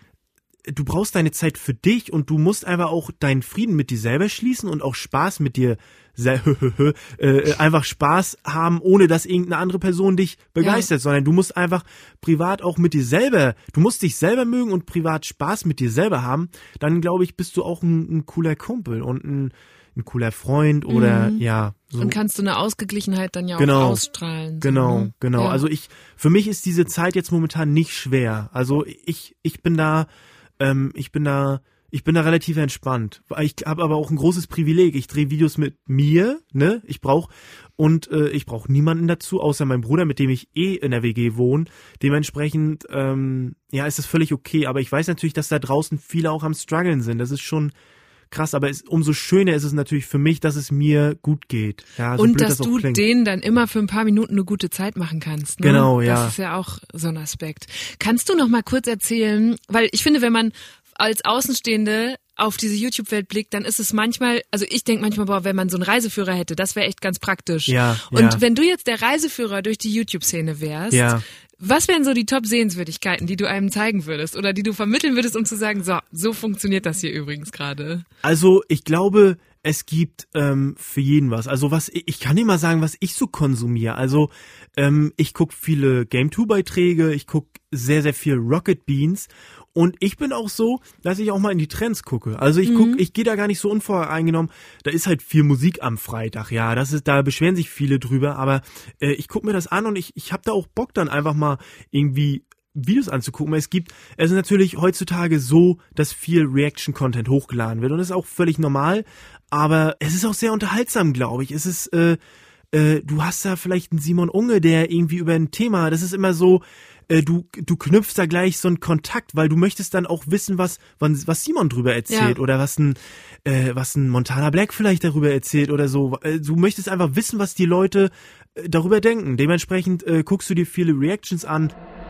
du brauchst deine Zeit für dich und du musst einfach auch deinen Frieden mit dir selber schließen und auch Spaß mit dir selber, äh, einfach Spaß haben, ohne dass irgendeine andere Person dich begeistert, ja. sondern du musst einfach privat auch mit dir selber, du musst dich selber mögen und privat Spaß mit dir selber haben, dann glaube ich, bist du auch ein, ein cooler Kumpel und ein, ein cooler Freund oder mhm. ja. So. Und kannst du eine Ausgeglichenheit dann ja genau. auch ausstrahlen. Genau, so, ne? genau. Ja. Also ich, für mich ist diese Zeit jetzt momentan nicht schwer. Also ich, ich bin da Ähm, ich bin da, ich bin da relativ entspannt. Ich habe aber auch ein großes Privileg. Ich drehe Videos mit mir, ne? Ich brauche und äh, ich brauche niemanden dazu, außer meinem Bruder, mit dem ich eh in der W G wohne. Dementsprechend, ähm, ja, ist das völlig okay. Aber ich weiß natürlich, dass da draußen viele auch am struggeln sind. Das ist schon krass, aber es, umso schöner ist es natürlich für mich, dass es mir gut geht. Ja, so und blöd, dass das du klingt. denen dann immer für ein paar Minuten eine gute Zeit machen kannst. Ne? Genau, ja. Das ist ja auch so ein Aspekt. Kannst du noch mal kurz erzählen, weil ich finde, wenn man als Außenstehende auf diese YouTube-Welt blickt, dann ist es manchmal, also ich denke manchmal, boah, wenn man so einen Reiseführer hätte, das wäre echt ganz praktisch. Ja, und ja. wenn du jetzt der Reiseführer durch die YouTube-Szene wärst, ja. was wären so die Top-Sehenswürdigkeiten, die du einem zeigen würdest oder die du vermitteln würdest, um zu sagen, so, so funktioniert das hier übrigens gerade? Also ich glaube, es gibt ähm, für jeden was. Also was ich, ich kann dir mal sagen, was ich so konsumiere. Also ähm, ich gucke viele Game-two-Beiträge, ich gucke sehr, sehr viel Rocket Beans. Und ich bin auch so, dass ich auch mal in die Trends gucke. Also ich guck, mhm. ich gehe da gar nicht so unvoreingenommen. Da ist halt viel Musik am Freitag, ja. Das ist, da beschweren sich viele drüber, aber äh, ich gucke mir das an und ich, ich habe da auch Bock dann einfach mal irgendwie Videos anzugucken. Es gibt, es ist natürlich heutzutage so, dass viel Reaction-Content hochgeladen wird und das ist auch völlig normal. Aber es ist auch sehr unterhaltsam, glaube ich. Es ist, äh, äh, du hast da vielleicht einen Simon Unge, der irgendwie über ein Thema, das ist immer so, Du, du knüpfst da gleich so einen Kontakt, weil du möchtest dann auch wissen, was, was Simon drüber erzählt ja. oder was ein, äh, was ein Montana Black vielleicht darüber erzählt oder so. Du möchtest einfach wissen, was die Leute darüber denken. Dementsprechend äh, guckst du dir viele Reactions an.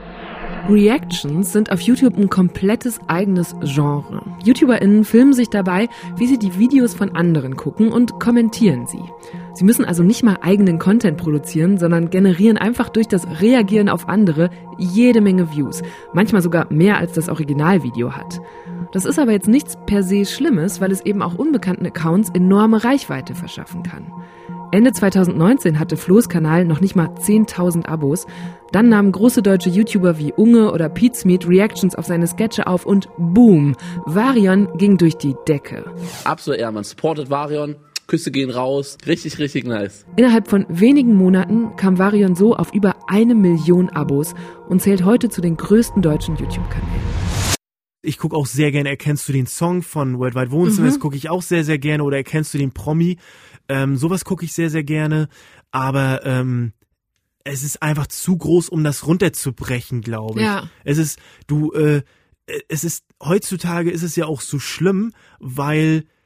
Reactions sind auf YouTube ein komplettes eigenes Genre. YouTuberInnen filmen sich dabei, wie sie die Videos von anderen gucken und kommentieren sie. Sie müssen also nicht mal eigenen Content produzieren, sondern generieren einfach durch das Reagieren auf andere jede Menge Views. Manchmal sogar mehr als das Originalvideo hat. Das ist aber jetzt nichts per se Schlimmes, weil es eben auch unbekannten Accounts enorme Reichweite verschaffen kann. Ende zweitausendneunzehn hatte Flo's Kanal noch nicht mal zehntausend Abos. Dann nahmen große deutsche YouTuber wie Unge oder Pizmeet Reactions auf seine Sketche auf und boom, Varion ging durch die Decke. Absolut, ja, man supportet Varion, Küsse gehen raus, richtig, richtig nice. Innerhalb von wenigen Monaten kam Varion so auf über eine Million Abos und zählt heute zu den größten deutschen YouTube-Kanälen. Ich gucke auch sehr gerne, erkennst du den Song von Worldwide Wohnzimmer, mhm. das gucke ich auch sehr, sehr gerne, oder erkennst du den Promi, ähm, sowas gucke ich sehr, sehr gerne, aber ähm, es ist einfach zu groß, um das runterzubrechen, glaube ich. Ja. Es ist, du, äh, es ist, heutzutage ist es ja auch so schlimm, weil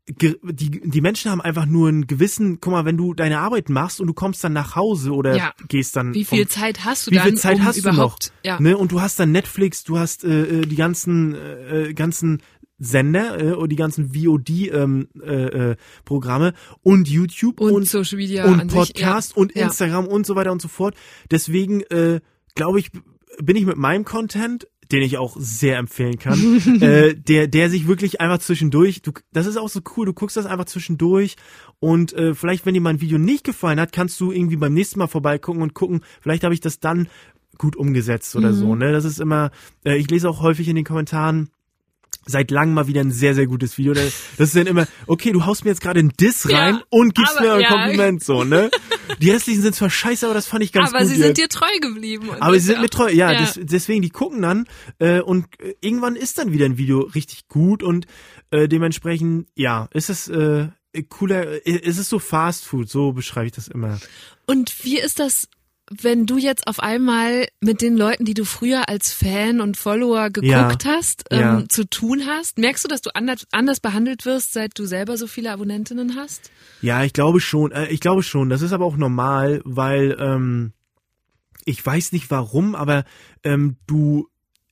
die, die Menschen haben einfach nur einen gewissen, guck mal, wenn du deine Arbeit machst und du kommst dann nach Hause oder ja. gehst dann. Wie viel um, Zeit hast du wie dann? Wie viel Zeit um hast überhaupt, du noch? Ja. Ne? Und du hast dann Netflix, du hast äh, die ganzen, äh, ganzen Sender äh, und die ganzen V O D-Programme ähm, äh, Programme und YouTube und, und Social Media und an Podcast sich, ja. und Instagram ja. und so weiter und so fort. Deswegen äh, glaube ich, bin ich mit meinem Content, den ich auch sehr empfehlen kann, äh, der der sich wirklich einfach zwischendurch, du, das ist auch so cool, du guckst das einfach zwischendurch und äh, vielleicht, wenn dir mein Video nicht gefallen hat, kannst du irgendwie beim nächsten Mal vorbeigucken und gucken, vielleicht habe ich das dann gut umgesetzt oder mhm. so, ne? Das ist immer, äh, ich lese auch häufig in den Kommentaren, seit langem mal wieder ein sehr, sehr gutes Video. Das ist dann immer, okay, du haust mir jetzt gerade einen Diss rein ja, und gibst mir ein ja. Kompliment, so, ne? Die restlichen sind zwar scheiße, aber das fand ich ganz aber gut. Aber sie jetzt. sind dir treu geblieben. Aber sie sind mir treu, ja, ja. Des, deswegen, die gucken dann äh, und äh, irgendwann ist dann wieder ein Video richtig gut und äh, dementsprechend, ja, ist es äh, cooler, äh, ist es so Fast Food, so beschreibe ich das immer. Und wie ist das, wenn du jetzt auf einmal mit den Leuten, die du früher als Fan und Follower geguckt ja, hast, ähm, ja. zu tun hast? Merkst du, dass du anders, anders behandelt wirst, seit du selber so viele Abonnentinnen hast? Ja, ich glaube schon. Äh, ich glaube schon. Das ist aber auch normal, weil ähm, ich weiß nicht warum, aber ähm, du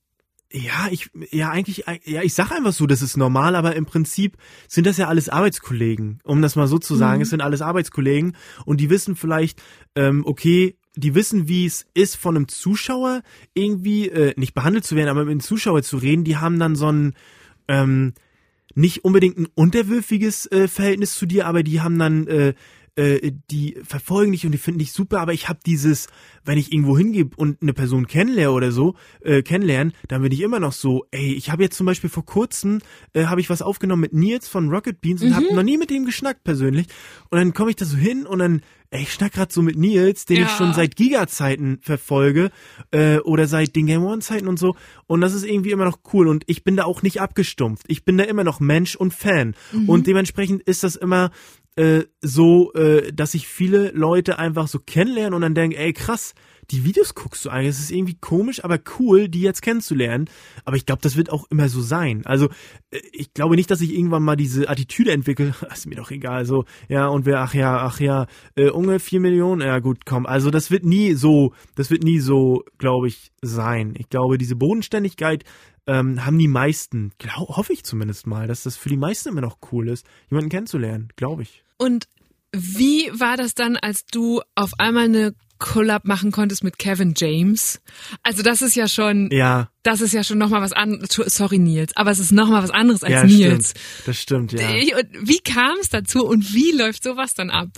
ja, ich ja eigentlich ja, ich sag einfach so, das ist normal, aber im Prinzip sind das ja alles Arbeitskollegen, um das mal so zu sagen. Mhm. Es sind alles Arbeitskollegen und die wissen vielleicht, ähm, okay, die wissen, wie es ist, von einem Zuschauer irgendwie äh, nicht behandelt zu werden, aber mit einem Zuschauer zu reden. Die haben dann so ein ähm, nicht unbedingt ein unterwürfiges äh, Verhältnis zu dir, aber die haben dann äh, äh, die verfolgen dich und die finden dich super, aber ich habe dieses, wenn ich irgendwo hingehe und eine Person kennenlerne oder so, äh, kennenlernen, dann bin ich immer noch so, ey, ich habe jetzt zum Beispiel vor kurzem, äh, habe ich was aufgenommen mit Nils von Rocket Beans und mhm. habe noch nie mit dem geschnackt persönlich und dann komme ich da so hin und dann, ey, ich schnack grad so mit Nils, den ja. ich schon seit Giga-Zeiten verfolge äh, oder seit den Game One-Zeiten und so und das ist irgendwie immer noch cool und ich bin da auch nicht abgestumpft, ich bin da immer noch Mensch und Fan mhm. und dementsprechend ist das immer Äh, so, äh, dass ich viele Leute einfach so kennenlernen und dann denke, ey krass, die Videos guckst du eigentlich, es ist irgendwie komisch, aber cool, die jetzt kennenzulernen, aber ich glaube, das wird auch immer so sein, also äh, ich glaube nicht, dass ich irgendwann mal diese Attitüde entwickle, ist mir doch egal, so, ja, und wer, ach ja, ach ja, äh, ungefähr vier Millionen, ja gut, komm, also das wird nie so, das wird nie so, glaube ich, sein, ich glaube, diese Bodenständigkeit Ähm, haben die meisten, glaub, hoffe ich zumindest mal, dass das für die meisten immer noch cool ist, jemanden kennenzulernen, glaube ich. Und wie war das dann, als du auf einmal eine Collab machen konntest mit Kevin James? Also das ist ja schon, ja. das ist ja schon nochmal was anderes, sorry Nils, aber es ist nochmal was anderes als ja, Nils. Stimmt. Das stimmt, ja. Wie kam es dazu und wie läuft sowas dann ab?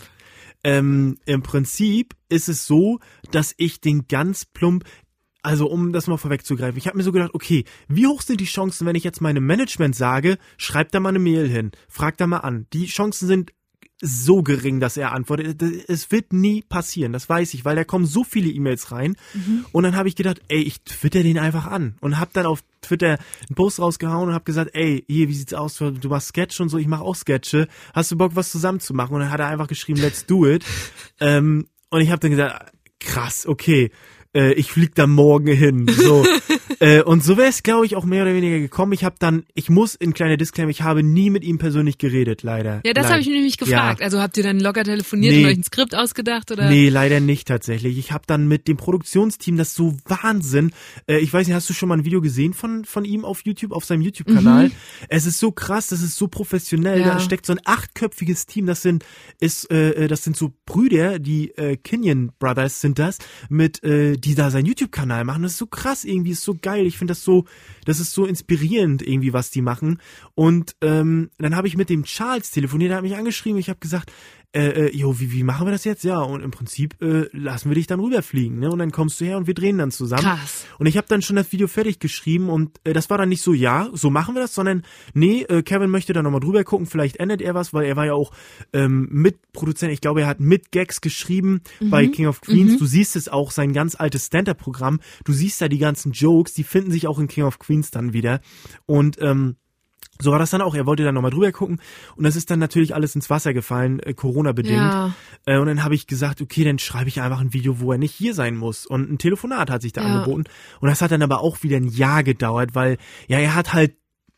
Ähm, im Prinzip ist es so, dass ich den ganz plump, also um das mal vorwegzugreifen, ich habe mir so gedacht, okay, wie hoch sind die Chancen, wenn ich jetzt meinem Management sage, schreibt da mal eine Mail hin, fragt da mal an. Die Chancen sind so gering, dass er antwortet. Es wird nie passieren, das weiß ich, weil da kommen so viele E-Mails rein. Mhm. Und dann habe ich gedacht, ey, ich twitter den einfach an. Und habe dann auf Twitter einen Post rausgehauen und habe gesagt, ey, hier, wie sieht's aus? Du machst Sketch und so, ich mache auch Sketche. Hast du Bock, was zusammen zu machen? Und dann hat er einfach geschrieben, let's do it. ähm, und ich habe dann gesagt, krass, okay. Ich flieg da morgen hin. So. äh, und so wäre es, glaube ich, auch mehr oder weniger gekommen. Ich habe dann, ich muss in kleiner Disclaimer, ich habe nie mit ihm persönlich geredet, leider. Ja, das habe ich mir nämlich gefragt. Ja. Also habt ihr dann locker telefoniert nee. und euch ein Skript ausgedacht? Oder? Nee, leider nicht tatsächlich. Ich habe dann mit dem Produktionsteam, das ist so Wahnsinn. Äh, ich weiß nicht, hast du schon mal ein Video gesehen von von ihm auf YouTube, auf seinem YouTube-Kanal? Mhm. Es ist so krass, das ist so professionell. Ja. Da steckt so ein achtköpfiges Team. Das sind ist, äh, das sind so Brüder, die äh, Kenyon Brothers sind das, mit äh, die da seinen YouTube-Kanal machen. Das ist so krass irgendwie, ist so geil. Ich finde das so, das ist so inspirierend irgendwie, was die machen. Und ähm, dann habe ich mit dem Charles telefoniert, der hat mich angeschrieben. Ich habe gesagt, äh, äh, jo, wie, wie machen wir das jetzt? Ja, und im Prinzip äh, lassen wir dich dann rüberfliegen, ne? Und dann kommst du her und wir drehen dann zusammen. Krass. Und ich habe dann schon das Video fertig geschrieben und äh, das war dann nicht so, ja, so machen wir das, sondern nee, äh, Kevin möchte da nochmal drüber gucken, vielleicht ändert er was, weil er war ja auch ähm, Mitproduzent, ich glaube, er hat mit Gags geschrieben mhm. bei King of Queens. Mhm. Du siehst es auch, sein ganz altes Stand-Up-Programm, du siehst da die ganzen Jokes, die finden sich auch in King of Queens dann wieder. Und ähm, so war das dann auch. Er wollte dann nochmal drüber gucken und das ist dann natürlich alles ins Wasser gefallen, äh, Corona-bedingt. Ja. Äh, und dann habe ich gesagt, okay, dann schreibe ich einfach ein Video, wo er nicht hier sein muss. Und ein Telefonat hat sich da ja. angeboten. Und das hat dann aber auch wieder ein Jahr gedauert, weil ja, er hat halt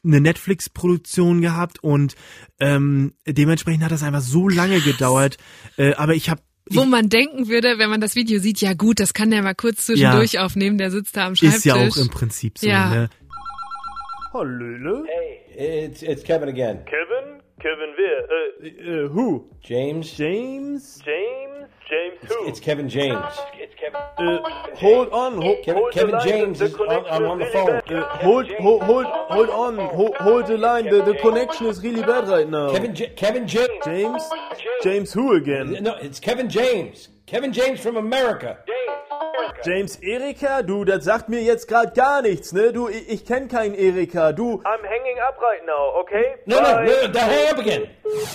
eine Netflix-Produktion gehabt und ähm, dementsprechend hat das einfach so lange gedauert. Äh, aber ich habe Wo man denken würde, wenn man das Video sieht, ja gut, das kann der mal kurz zwischendurch ja, aufnehmen, der sitzt da am Schreibtisch. Ist ja auch im Prinzip so, ja. ne? Hallöle. Hey, it's, it's Kevin again. Kevin? Kevin wer? Äh, äh, who? James? James? James? James who? It's, it's Kevin James. It's Kevin. Uh, hold on. Hold, Kevin, hold Kevin the line. James The, the is on, I'm on the really phone. Uh, hold, hold, hold, hold on. Hold, hold the line. The, the connection is really bad right now. Kevin, J- Kevin James. James? James who again? No, it's Kevin James. Kevin James from America. James Erika? Du, das sagt mir jetzt gerade gar nichts, ne? Du, ich, ich kenne keinen Erika. Du. I'm hanging up right now, okay? No, no, no, no, hang up again.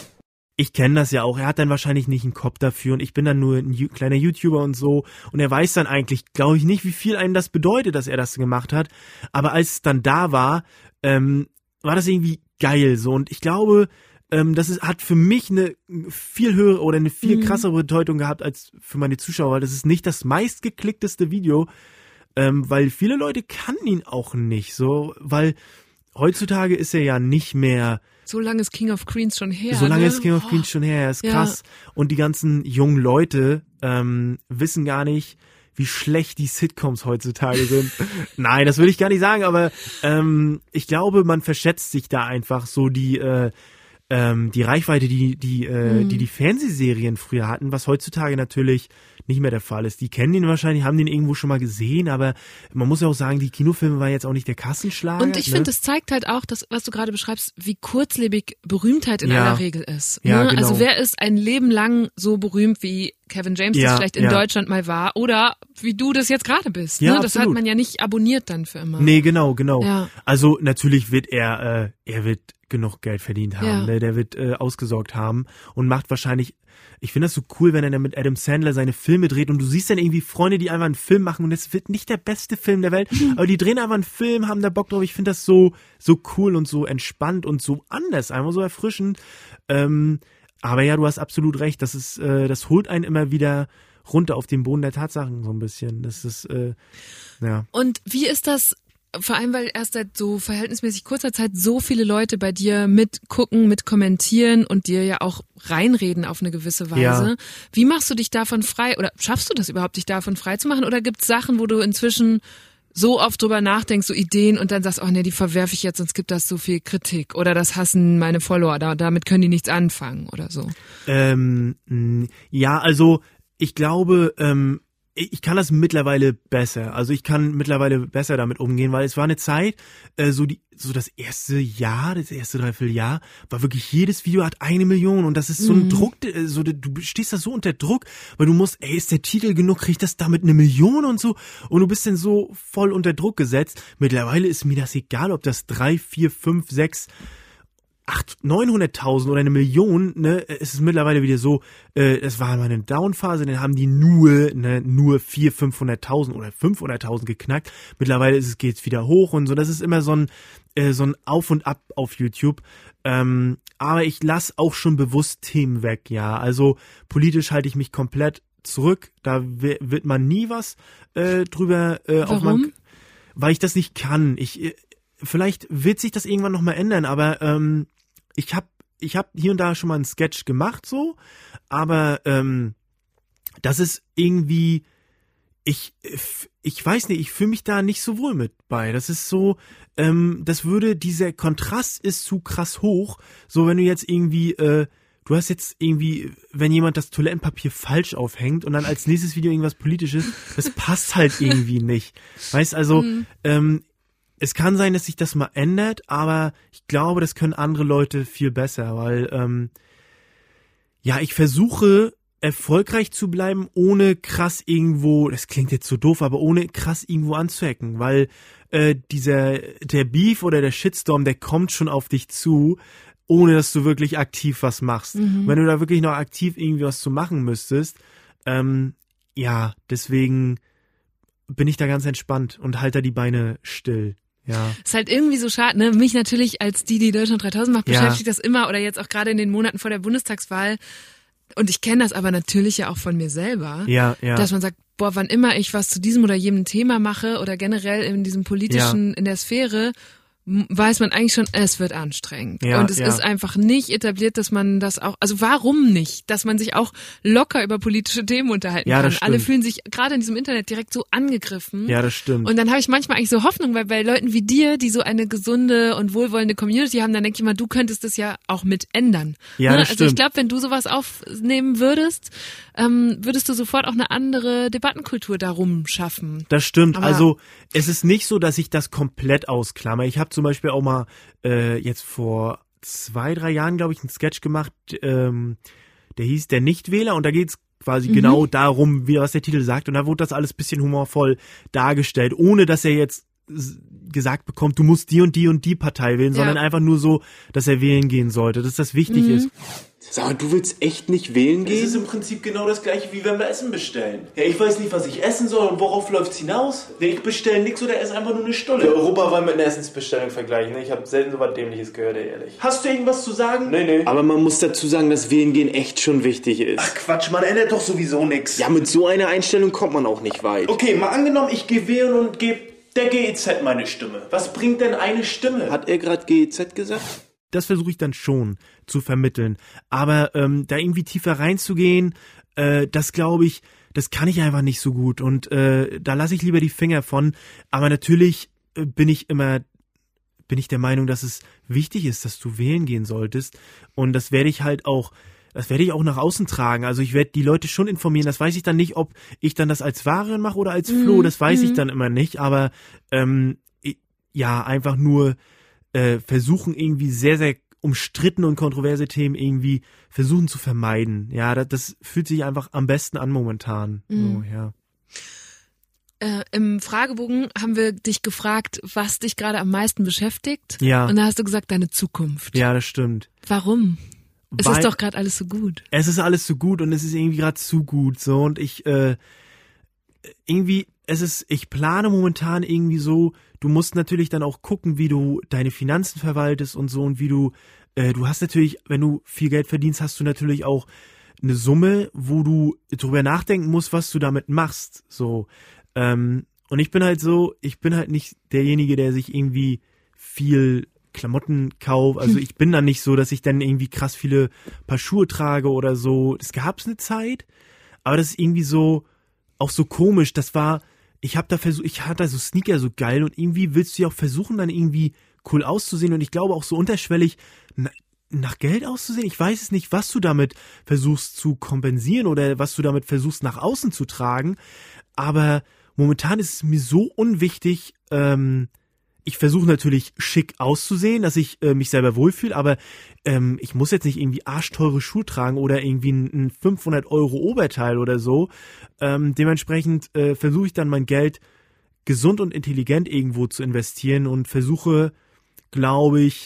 Ich kenne das ja auch. Er hat dann wahrscheinlich nicht einen Kopf dafür und ich bin dann nur ein Ju- kleiner YouTuber und so und er weiß dann eigentlich, glaube ich, nicht, wie viel einem das bedeutet, dass er das gemacht hat. Aber als es dann da war, ähm, war das irgendwie geil so und ich glaube, ähm, das ist, hat für mich eine viel höhere oder eine viel krassere Bedeutung gehabt als für meine Zuschauer, weil das ist nicht das meistgeklickteste Video, ähm, weil viele Leute kannten ihn auch nicht, so, weil heutzutage ist er ja nicht mehr. So lange ist King of Queens schon her. So lange ne? ist King of Queens oh. schon her, ist Ja. krass. Und die ganzen jungen Leute ähm, wissen gar nicht, wie schlecht die Sitcoms heutzutage sind. Nein, das würde ich gar nicht sagen, aber ähm, ich glaube, man verschätzt sich da einfach so die äh, ähm, die Reichweite, die die äh, Mhm. die die Fernsehserien früher hatten, was heutzutage natürlich nicht mehr der Fall ist. Die kennen ihn wahrscheinlich, haben den irgendwo schon mal gesehen, aber man muss ja auch sagen, die Kinofilme waren jetzt auch nicht der Kassenschlager. Und ich ne? finde, es zeigt halt auch, dass, was du gerade beschreibst, wie kurzlebig Berühmtheit in Ja. aller Regel ist. Ja, ne? genau. Also wer ist ein Leben lang so berühmt, wie Kevin James Ja, das vielleicht in ja. Deutschland mal war oder wie du das jetzt gerade bist. Ja, ne? Das absolut. hat man ja nicht abonniert dann für immer. Nee, genau, genau. Ja. Also natürlich wird er, äh, er wird genug Geld verdient haben, Ja. ne? Der wird äh, ausgesorgt haben und macht wahrscheinlich, ich finde das so cool, wenn er dann mit Adam Sandler seine Filme dreht und du siehst dann irgendwie Freunde, die einfach einen Film machen und es wird nicht der beste Film der Welt, aber die drehen einfach einen Film, haben da Bock drauf. Ich finde das so so cool und so entspannt und so anders, einfach so erfrischend. Ähm, aber ja, du hast absolut recht, das ist, äh, das holt einen immer wieder runter auf den Boden der Tatsachen so ein bisschen. Das ist, äh, ja. Und wie ist das, vor allem weil erst seit so verhältnismäßig kurzer Zeit so viele Leute bei dir mitgucken, mit kommentieren und dir ja auch reinreden auf eine gewisse Weise. Ja. Wie machst du dich davon frei oder schaffst du das überhaupt, dich davon frei zu machen oder gibt es Sachen, wo du inzwischen so oft drüber nachdenkst, so Ideen und dann sagst, oh nee, die verwerfe ich jetzt, sonst gibt das so viel Kritik oder das hassen meine Follower, da, damit können die nichts anfangen oder so? Ähm, mh, ja, also ich glaube, ähm, ich kann das mittlerweile besser. Also ich kann mittlerweile besser damit umgehen, weil es war eine Zeit, äh, so die, so das erste Jahr, das erste Dreivierteljahr, war wirklich jedes Video hat eine Million und das ist so ein Mhm. Druck, äh, so du stehst da so unter Druck, weil du musst, ey, ist der Titel genug, kriegt das damit eine Million und so und du bist dann so voll unter Druck gesetzt. Mittlerweile ist mir das egal, ob das drei, vier, fünf, sechs acht, neunhunderttausend oder eine Million, ne, es ist mittlerweile wieder so, äh, das war mal eine Downphase, dann haben die nur, ne, nur vier, fünfhunderttausend oder fünfhunderttausend geknackt. Mittlerweile ist es, geht's wieder hoch und so, das ist immer so ein, äh, so ein Auf und Ab auf YouTube. Ähm, aber ich lasse auch schon bewusst Themen weg, ja, also politisch halte ich mich komplett zurück, da w- wird man nie was, äh, drüber, äh, auf Warum? meinem, weil ich das nicht kann. Ich, äh, vielleicht wird sich das irgendwann nochmal ändern, aber ähm, ich habe ich hab hier und da schon mal einen Sketch gemacht, so, aber ähm, das ist irgendwie, ich, ich weiß nicht, ich fühle mich da nicht so wohl mit bei. Das ist so, ähm, das würde, dieser Kontrast ist zu krass hoch, so wenn du jetzt irgendwie, äh, du hast jetzt irgendwie, wenn jemand das Toilettenpapier falsch aufhängt und dann als nächstes Video irgendwas Politisches, das passt halt irgendwie nicht. Weißt also, Mhm. ähm, es kann sein, dass sich das mal ändert, aber ich glaube, das können andere Leute viel besser, weil ähm, ja, ich versuche erfolgreich zu bleiben, ohne krass irgendwo, das klingt jetzt so doof, aber ohne krass irgendwo anzuecken, weil äh, dieser, der Beef oder der Shitstorm, der kommt schon auf dich zu, ohne dass du wirklich aktiv was machst. Mhm. Wenn du da wirklich noch aktiv irgendwie was zu machen müsstest, ähm, ja, deswegen bin ich da ganz entspannt und halte da die Beine still. Ja. Ist halt irgendwie so schade, ne? Mich natürlich als die, die Deutschland dreitausend macht, Ja. beschäftigt das immer oder jetzt auch gerade in den Monaten vor der Bundestagswahl. Und ich kenne das aber natürlich ja auch von mir selber, Ja, ja. dass man sagt, boah, wann immer ich was zu diesem oder jenem Thema mache oder generell in diesem politischen, in der Sphäre, weiß man eigentlich schon, es wird anstrengend. Ja, und es ja. ist einfach nicht etabliert, dass man das auch, also warum nicht, dass man sich auch locker über politische Themen unterhalten ja, kann. Das Alle stimmt. fühlen sich gerade in diesem Internet direkt so angegriffen. Ja, das stimmt. Und dann habe ich manchmal eigentlich so Hoffnung, weil bei Leuten wie dir, die so eine gesunde und wohlwollende Community haben, dann denke ich immer, du könntest das ja auch mit ändern. Ja, ne? das Also ich stimmt. glaube, wenn du sowas aufnehmen würdest, ähm, würdest du sofort auch eine andere Debattenkultur darum schaffen. Das stimmt. Aber also es ist nicht so, dass ich das komplett ausklammer. Ich habe zum Beispiel auch mal äh, jetzt vor zwei, drei Jahren, glaube ich, einen Sketch gemacht, ähm, der hieß Der Nichtwähler und da geht's quasi mhm. genau darum, wie was der Titel sagt. Und da wurde das alles ein bisschen humorvoll dargestellt, ohne dass er jetzt gesagt bekommt, du musst die und die und die Partei wählen, ja. sondern einfach nur so, dass er wählen gehen sollte, dass das wichtig mhm. ist. Sag mal, du willst echt nicht wählen gehen? Das ist im Prinzip genau das gleiche, wie wenn wir Essen bestellen. Ja, ich weiß nicht, was ich essen soll und worauf läuft's hinaus. Nee, ich bestelle nichts oder esse einfach nur eine Stulle. Der Europawahlen mit einer Essensbestellung vergleichen, ne? Ich habe selten so was Dämliches gehört, ehrlich. Hast du irgendwas zu sagen? Nee, nee. Aber man muss dazu sagen, dass wählen gehen echt schon wichtig ist. Ach Quatsch, man ändert doch sowieso nichts. Ja, mit so einer Einstellung kommt man auch nicht weit. Okay, mal angenommen, ich gehe wählen und gebe der G E Z meine Stimme. Was bringt denn eine Stimme? Hat er gerade G E Z gesagt? Das versuche ich dann schon zu vermitteln. Aber ähm, da irgendwie tiefer reinzugehen, äh, das glaube ich, das kann ich einfach nicht so gut. Und äh, da lasse ich lieber die Finger von. Aber natürlich äh, bin ich immer, bin ich der Meinung, dass es wichtig ist, dass du wählen gehen solltest. Und das werde ich halt auch, das werde ich auch nach außen tragen. Also ich werde die Leute schon informieren. Das weiß ich dann nicht, ob ich dann das als Varian mache oder als Flo. Das weiß mhm. ich dann immer nicht. Aber ähm, ja, einfach nur Äh, versuchen irgendwie sehr, sehr umstrittene und kontroverse Themen irgendwie versuchen zu vermeiden. Ja, das, das fühlt sich einfach am besten an momentan. Mhm. So, ja. Äh, Im Fragebogen haben wir dich gefragt, was dich gerade am meisten beschäftigt. Ja. Und da hast du gesagt, deine Zukunft. Ja, das stimmt. Warum? Es Weil ist doch gerade alles so gut. Es ist alles so gut und es ist irgendwie gerade zu gut. So und ich äh, irgendwie, es ist, ich plane momentan irgendwie so, du musst natürlich dann auch gucken, wie du deine Finanzen verwaltest und so und wie du, äh, du hast natürlich, wenn du viel Geld verdienst, hast du natürlich auch eine Summe, wo du drüber nachdenken musst, was du damit machst. So, ähm, und ich bin halt so, ich bin halt nicht derjenige, der sich irgendwie viel Klamotten kauft. Also ich bin dann nicht so, dass ich dann irgendwie krass viele Paar Schuhe trage oder so. Das gab's eine Zeit, aber das ist irgendwie so, auch so komisch. Das war, ich habe da versucht, ich hatte so Sneaker so geil und irgendwie willst du ja auch versuchen, dann irgendwie cool auszusehen und ich glaube auch so unterschwellig na, nach Geld auszusehen. Ich weiß es nicht, was du damit versuchst zu kompensieren oder was du damit versuchst nach außen zu tragen, aber momentan ist es mir so unwichtig, ähm, ich versuche natürlich schick auszusehen, dass ich äh, mich selber wohlfühle, aber ähm, ich muss jetzt nicht irgendwie arschteure Schuhe tragen oder irgendwie ein, ein fünfhundert Euro Oberteil oder so. Ähm, dementsprechend äh, versuche ich dann mein Geld gesund und intelligent irgendwo zu investieren und versuche, glaube ich,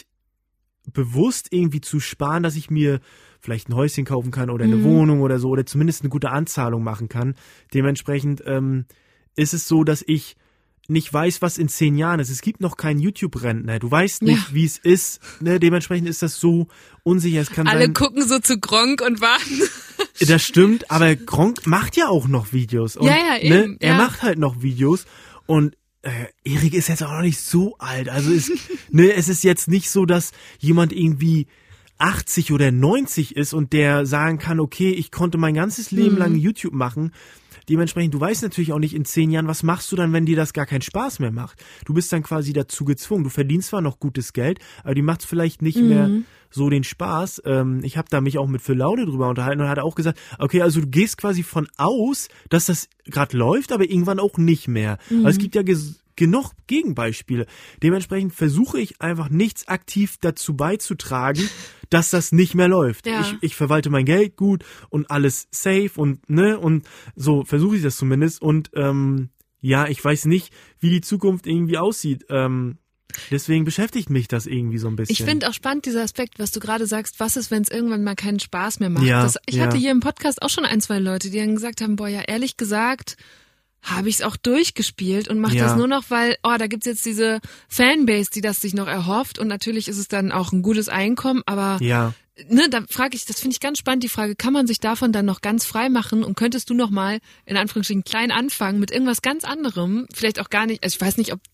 bewusst irgendwie zu sparen, dass ich mir vielleicht ein Häuschen kaufen kann oder eine Mhm. Wohnung oder so oder zumindest eine gute Anzahlung machen kann. Dementsprechend ähm, ist es so, dass ich nicht weiß, was in zehn Jahren ist. Es gibt noch keinen YouTube-Rentner. Du weißt nicht, Ja. wie es ist. Ne? Dementsprechend ist das so unsicher. Es kann Alle sein, gucken so zu Gronk und warten. das stimmt, aber Gronk macht ja auch noch Videos. Und, Ja, ja, eben, Ne? Er ja. macht halt noch Videos und äh, Erik ist jetzt auch noch nicht so alt. Also ist, ne, es ist jetzt nicht so, dass jemand irgendwie achtzig oder neunzig ist und der sagen kann, okay, ich konnte mein ganzes Leben Mhm. lang YouTube machen. Dementsprechend, du weißt natürlich auch nicht in zehn Jahren, was machst du dann, wenn dir das gar keinen Spaß mehr macht. Du bist dann quasi dazu gezwungen. Du verdienst zwar noch gutes Geld, aber die macht vielleicht nicht Mhm. mehr so den Spaß. Ähm, ich habe da mich auch mit Phil Laude drüber unterhalten und hat auch gesagt, okay, also du gehst quasi von aus, dass das gerade läuft, aber irgendwann auch nicht mehr. Mhm. Also es gibt ja ges- genug Gegenbeispiele. Dementsprechend versuche ich einfach nichts aktiv dazu beizutragen, dass das nicht mehr läuft. Ja. Ich, ich verwalte mein Geld gut und alles safe und ne und so versuche ich das zumindest und ähm, ja, ich weiß nicht, wie die Zukunft irgendwie aussieht. Ähm, deswegen beschäftigt mich das irgendwie so ein bisschen. Ich finde auch spannend dieser Aspekt, was du gerade sagst, was ist, wenn es irgendwann mal keinen Spaß mehr macht. Ja, das, ich ja. hatte hier im Podcast auch schon ein, zwei Leute, die dann gesagt haben, boah, ja, ehrlich gesagt, habe ich es auch durchgespielt und mache Ja. das nur noch, weil, oh, da gibt's jetzt diese Fanbase, die das sich noch erhofft und natürlich ist es dann auch ein gutes Einkommen, aber Ja. ne, da frage ich, das finde ich ganz spannend, die Frage, kann man sich davon dann noch ganz frei machen und könntest du noch mal in Anführungsstrichen klein anfangen mit irgendwas ganz anderem, vielleicht auch gar nicht, also ich weiß nicht, ob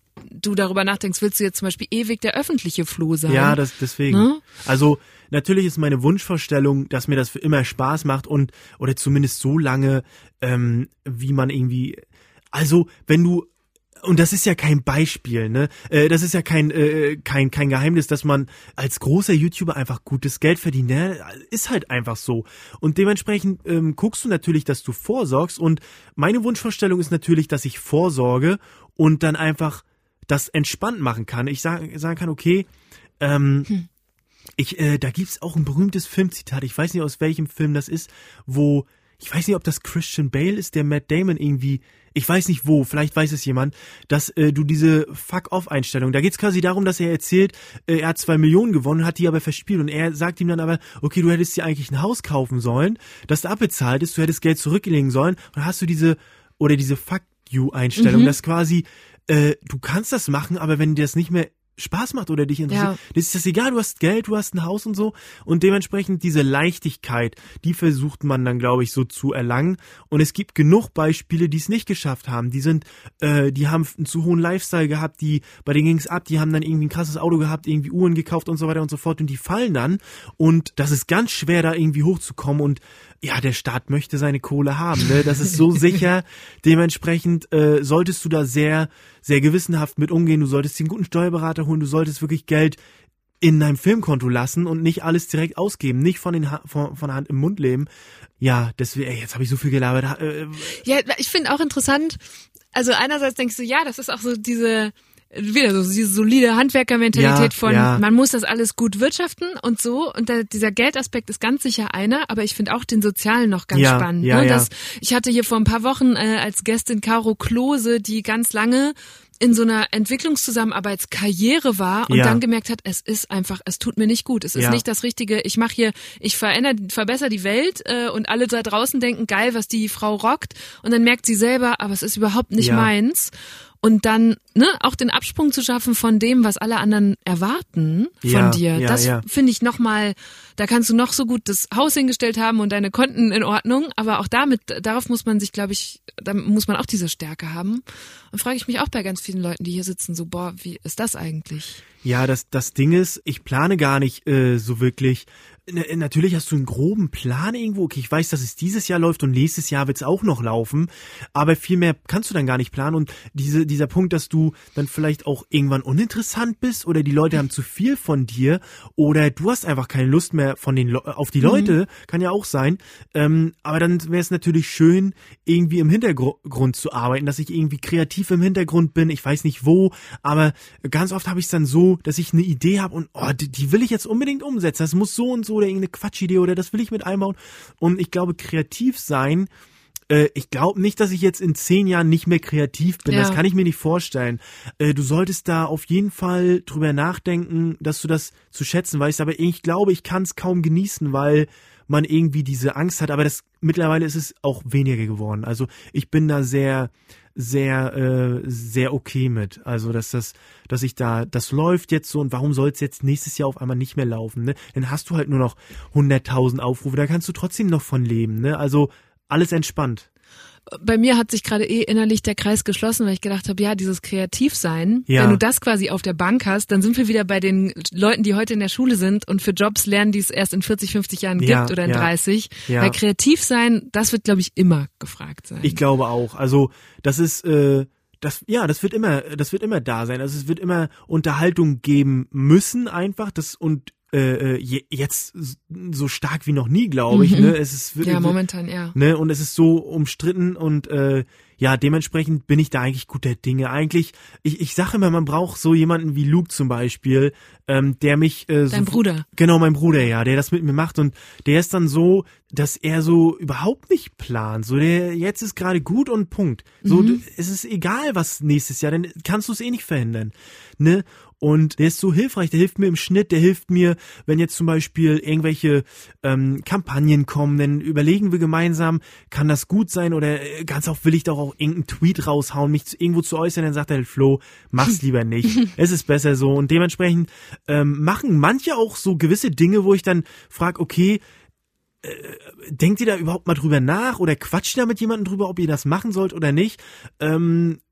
du darüber nachdenkst, willst du jetzt zum Beispiel ewig der öffentliche Flo sein? Ja, das deswegen. Ne? Also natürlich ist meine Wunschvorstellung, dass mir das für immer Spaß macht und oder zumindest so lange, ähm, wie man irgendwie, also wenn du und das ist ja kein Beispiel, ne? Äh, das ist ja kein äh, kein kein Geheimnis, dass man als großer YouTuber einfach gutes Geld verdient. Ne? Ist halt einfach so. Und dementsprechend ähm, guckst du natürlich, dass du vorsorgst. Und meine Wunschvorstellung ist natürlich, dass ich vorsorge und dann einfach das entspannt machen kann. Ich sag, sagen kann, okay, ähm, hm. ich äh, da gibt's auch ein berühmtes Filmzitat. Ich weiß nicht, aus welchem Film das ist, wo ich weiß nicht, ob das Christian Bale ist, der Matt Damon irgendwie, ich weiß nicht wo, vielleicht weiß es jemand, dass äh, du diese Fuck-Off-Einstellung, da geht's quasi darum, dass er erzählt, äh, er hat zwei Millionen gewonnen, hat die aber verspielt und er sagt ihm dann aber, okay, du hättest dir eigentlich ein Haus kaufen sollen, das du abbezahlt ist, du hättest Geld zurücklegen sollen und dann hast du diese, oder diese Fuck-You-Einstellung, mhm. dass quasi, äh, du kannst das machen, aber wenn dir das nicht mehr Spaß macht oder dich interessiert, ja. das ist das egal, du hast Geld, du hast ein Haus und so und dementsprechend diese Leichtigkeit, die versucht man dann, glaube ich, so zu erlangen und es gibt genug Beispiele, die es nicht geschafft haben, die sind, äh, die haben einen zu hohen Lifestyle gehabt, die, bei denen ging's ab, die haben dann irgendwie ein krasses Auto gehabt, irgendwie Uhren gekauft und so weiter und so fort und die fallen dann und das ist ganz schwer, da irgendwie hochzukommen und ja, der Staat möchte seine Kohle haben, ne? Das ist so sicher. Dementsprechend äh, solltest du da sehr, sehr gewissenhaft mit umgehen. Du solltest dir einen guten Steuerberater holen. Du solltest wirklich Geld in deinem Filmkonto lassen und nicht alles direkt ausgeben. Nicht von, den ha- von, von der Hand im Mund leben. Ja, deswegen, ey, jetzt habe ich so viel gelabert. Äh, ja, ich finde auch interessant, also einerseits denkst du, ja, das ist auch so diese... wieder so diese solide Handwerkermentalität ja, von, ja. man muss das alles gut wirtschaften und so. Und da, dieser Geldaspekt ist ganz sicher einer, aber ich finde auch den sozialen noch ganz ja, spannend. Ja, ne? ja. Das, ich hatte hier vor ein paar Wochen äh, als Gästin Caro Klose, die ganz lange in so einer Entwicklungszusammenarbeitskarriere war und ja. dann gemerkt hat, es ist einfach, es tut mir nicht gut. Es ist ja. nicht das Richtige. Ich mache hier, ich verändere, verbessere die Welt äh, und alle da draußen denken, geil, was die Frau rockt. Und dann merkt sie selber, aber es ist überhaupt nicht ja. meins. Und dann ne, auch den Absprung zu schaffen von dem, was alle anderen erwarten von ja, dir, ja, das ja. finde ich nochmal, da kannst du noch so gut das Haus hingestellt haben und deine Konten in Ordnung, aber auch damit, darauf muss man sich, glaube ich, da muss man auch diese Stärke haben. Und frage ich mich auch bei ganz vielen Leuten, die hier sitzen, so, boah, wie ist das eigentlich? Ja, das, das Ding ist, ich plane gar nicht äh, so wirklich. N- natürlich hast du einen groben Plan irgendwo. Okay, ich weiß, dass es dieses Jahr läuft und nächstes Jahr wird es auch noch laufen. Aber viel mehr kannst du dann gar nicht planen. Und diese, dieser Punkt, dass du dann vielleicht auch irgendwann uninteressant bist oder die Leute haben zu viel von dir oder du hast einfach keine Lust mehr von den Le- auf die Leute, mhm. kann ja auch sein. Ähm, aber dann wäre es natürlich schön, irgendwie im Hintergrund zu arbeiten, dass ich irgendwie kreativ im Hintergrund bin. Ich weiß nicht wo, aber ganz oft habe ich es dann so, dass ich eine Idee habe und oh, die, die will ich jetzt unbedingt umsetzen. Das muss so und so oder irgendeine Quatschidee oder das will ich mit einbauen. Und ich glaube, kreativ sein, äh, ich glaube nicht, dass ich jetzt in zehn Jahren nicht mehr kreativ bin. Ja. Das kann ich mir nicht vorstellen. Äh, du solltest da auf jeden Fall drüber nachdenken, dass du das zu schätzen weißt. Aber ich glaube, ich kann es kaum genießen, weil man irgendwie diese Angst hat. Aber das mittlerweile ist es auch weniger geworden. Also ich bin da sehr sehr äh, sehr okay mit, also dass das, dass ich da, das läuft jetzt so und warum soll es jetzt nächstes Jahr auf einmal nicht mehr laufen, ne? Dann hast du halt nur noch hunderttausend Aufrufe, da kannst du trotzdem noch von leben, ne? Also alles entspannt. Bei mir hat sich gerade eh innerlich der Kreis geschlossen, weil ich gedacht habe, ja, dieses Kreativsein, ja. wenn du das quasi auf der Bank hast, dann sind wir wieder bei den Leuten, die heute in der Schule sind und für Jobs lernen, die es erst in vierzig, fünfzig Jahren ja, gibt oder in ja. dreißig. Ja. Weil Kreativsein, das wird, glaube ich, immer gefragt sein. Ich glaube auch. Also das ist, äh, das, ja, das wird immer, das wird immer da sein. Also es wird immer Unterhaltung geben müssen einfach. Das und äh, jetzt so stark wie noch nie, glaube ich. Mhm. Ne? Es ist ja, momentan, ja. Ne? Und es ist so umstritten und äh, ja, dementsprechend bin ich da eigentlich guter Dinge. Eigentlich, ich, ich sage immer, man braucht so jemanden wie Luke zum Beispiel, ähm, der mich... Äh, Dein so, Bruder. Genau, mein Bruder, ja, der das mit mir macht und der ist dann so, dass er so überhaupt nicht plant. So, der jetzt ist gerade gut und Punkt. So, mhm. es ist egal, was nächstes Jahr, dann kannst du es eh nicht verhindern. Ne? Und der ist so hilfreich, der hilft mir im Schnitt, der hilft mir, wenn jetzt zum Beispiel irgendwelche ähm, Kampagnen kommen, dann überlegen wir gemeinsam, kann das gut sein oder äh, ganz oft will ich doch auch irgendeinen Tweet raushauen, mich zu, irgendwo zu äußern, dann sagt er, Flo, mach's lieber nicht, es ist besser so und dementsprechend ähm, machen manche auch so gewisse Dinge, wo ich dann frage, okay, äh, denkt ihr da überhaupt mal drüber nach oder quatscht ihr da mit jemandem drüber, ob ihr das machen sollt oder nicht? Ähm,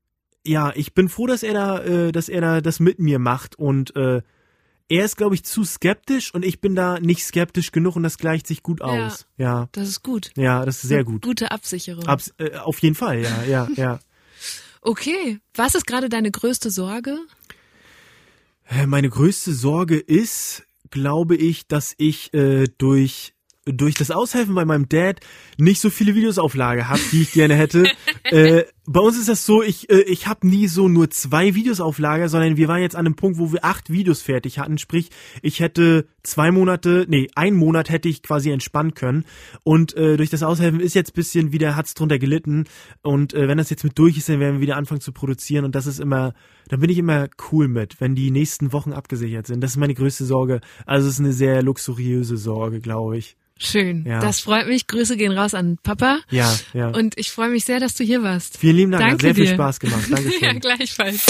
ja, ich bin froh, dass er da, äh, dass er da das mit mir macht und äh, er ist, glaube ich, zu skeptisch und ich bin da nicht skeptisch genug und das gleicht sich gut aus. Ja, ja. Das ist gut. Ja, das ist sehr gut. Gute Absicherung. Abs- äh, auf jeden Fall, ja, ja, ja. Okay, was ist gerade deine größte Sorge? Meine größte Sorge ist, glaube ich, dass ich äh, durch durch das Aushelfen bei meinem Dad nicht so viele Videos auf Lager habe, die ich gerne hätte. äh, bei uns ist das so, ich äh, ich habe nie so nur zwei Videos auf Lager, sondern wir waren jetzt an einem Punkt, wo wir acht Videos fertig hatten. Sprich, ich hätte zwei Monate, nee, ein Monat hätte ich quasi entspannen können. Und äh, durch das Aushelfen ist jetzt ein bisschen wieder, hat's drunter gelitten. Und äh, wenn das jetzt mit durch ist, dann werden wir wieder anfangen zu produzieren. Und das ist immer, dann bin ich immer cool mit, wenn die nächsten Wochen abgesichert sind. Das ist meine größte Sorge. Also es ist eine sehr luxuriöse Sorge, glaube ich. Schön, ja. Das freut mich. Grüße gehen raus an Papa. Ja, ja. Und ich freue mich sehr, dass du hier warst. Vielen lieben Dank, Danke hat sehr dir. viel Spaß gemacht. Dankeschön. Ja, gleichfalls.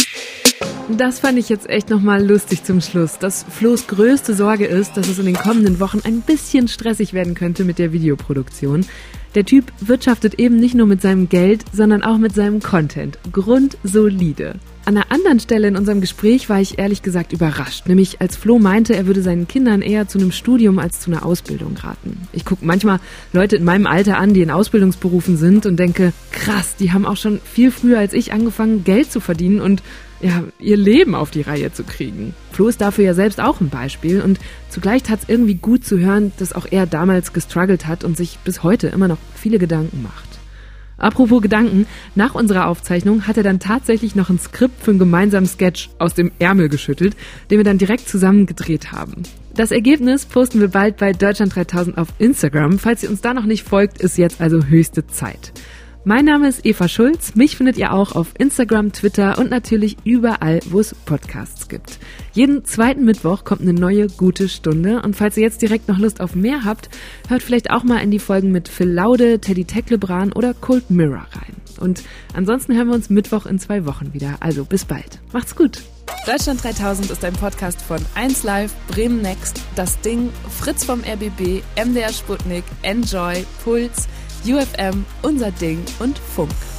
Das fand ich jetzt echt nochmal lustig zum Schluss, dass Flo's größte Sorge ist, dass es in den kommenden Wochen ein bisschen stressig werden könnte mit der Videoproduktion. Der Typ wirtschaftet eben nicht nur mit seinem Geld, sondern auch mit seinem Content. Grundsolide. An einer anderen Stelle in unserem Gespräch war ich ehrlich gesagt überrascht, nämlich als Flo meinte, er würde seinen Kindern eher zu einem Studium als zu einer Ausbildung raten. Ich gucke manchmal Leute in meinem Alter an, die in Ausbildungsberufen sind und denke, krass, die haben auch schon viel früher als ich angefangen, Geld zu verdienen und ja, ihr Leben auf die Reihe zu kriegen. Flo ist dafür ja selbst auch ein Beispiel und zugleich tat es irgendwie gut zu hören, dass auch er damals gestruggelt hat und sich bis heute immer noch viele Gedanken macht. Apropos Gedanken, nach unserer Aufzeichnung hat er dann tatsächlich noch ein Skript für einen gemeinsamen Sketch aus dem Ärmel geschüttelt, den wir dann direkt zusammen gedreht haben. Das Ergebnis posten wir bald bei Deutschland dreitausend auf Instagram. Falls ihr uns da noch nicht folgt, ist jetzt also höchste Zeit. Mein Name ist Eva Schulz, mich findet ihr auch auf Instagram, Twitter und natürlich überall, wo es Podcasts gibt. Jeden zweiten Mittwoch kommt eine neue gute Stunde und falls ihr jetzt direkt noch Lust auf mehr habt, hört vielleicht auch mal in die Folgen mit Phil Laude, Teddy Teklebran oder Cold Mirror rein. Und ansonsten hören wir uns Mittwoch in zwei Wochen wieder, also bis bald. Macht's gut! Deutschland dreitausend ist ein Podcast von eins Live, Bremen Next, Das Ding, Fritz vom R B B, M D R Sputnik, Enjoy, Puls, U F M, Unser Ding und Funk.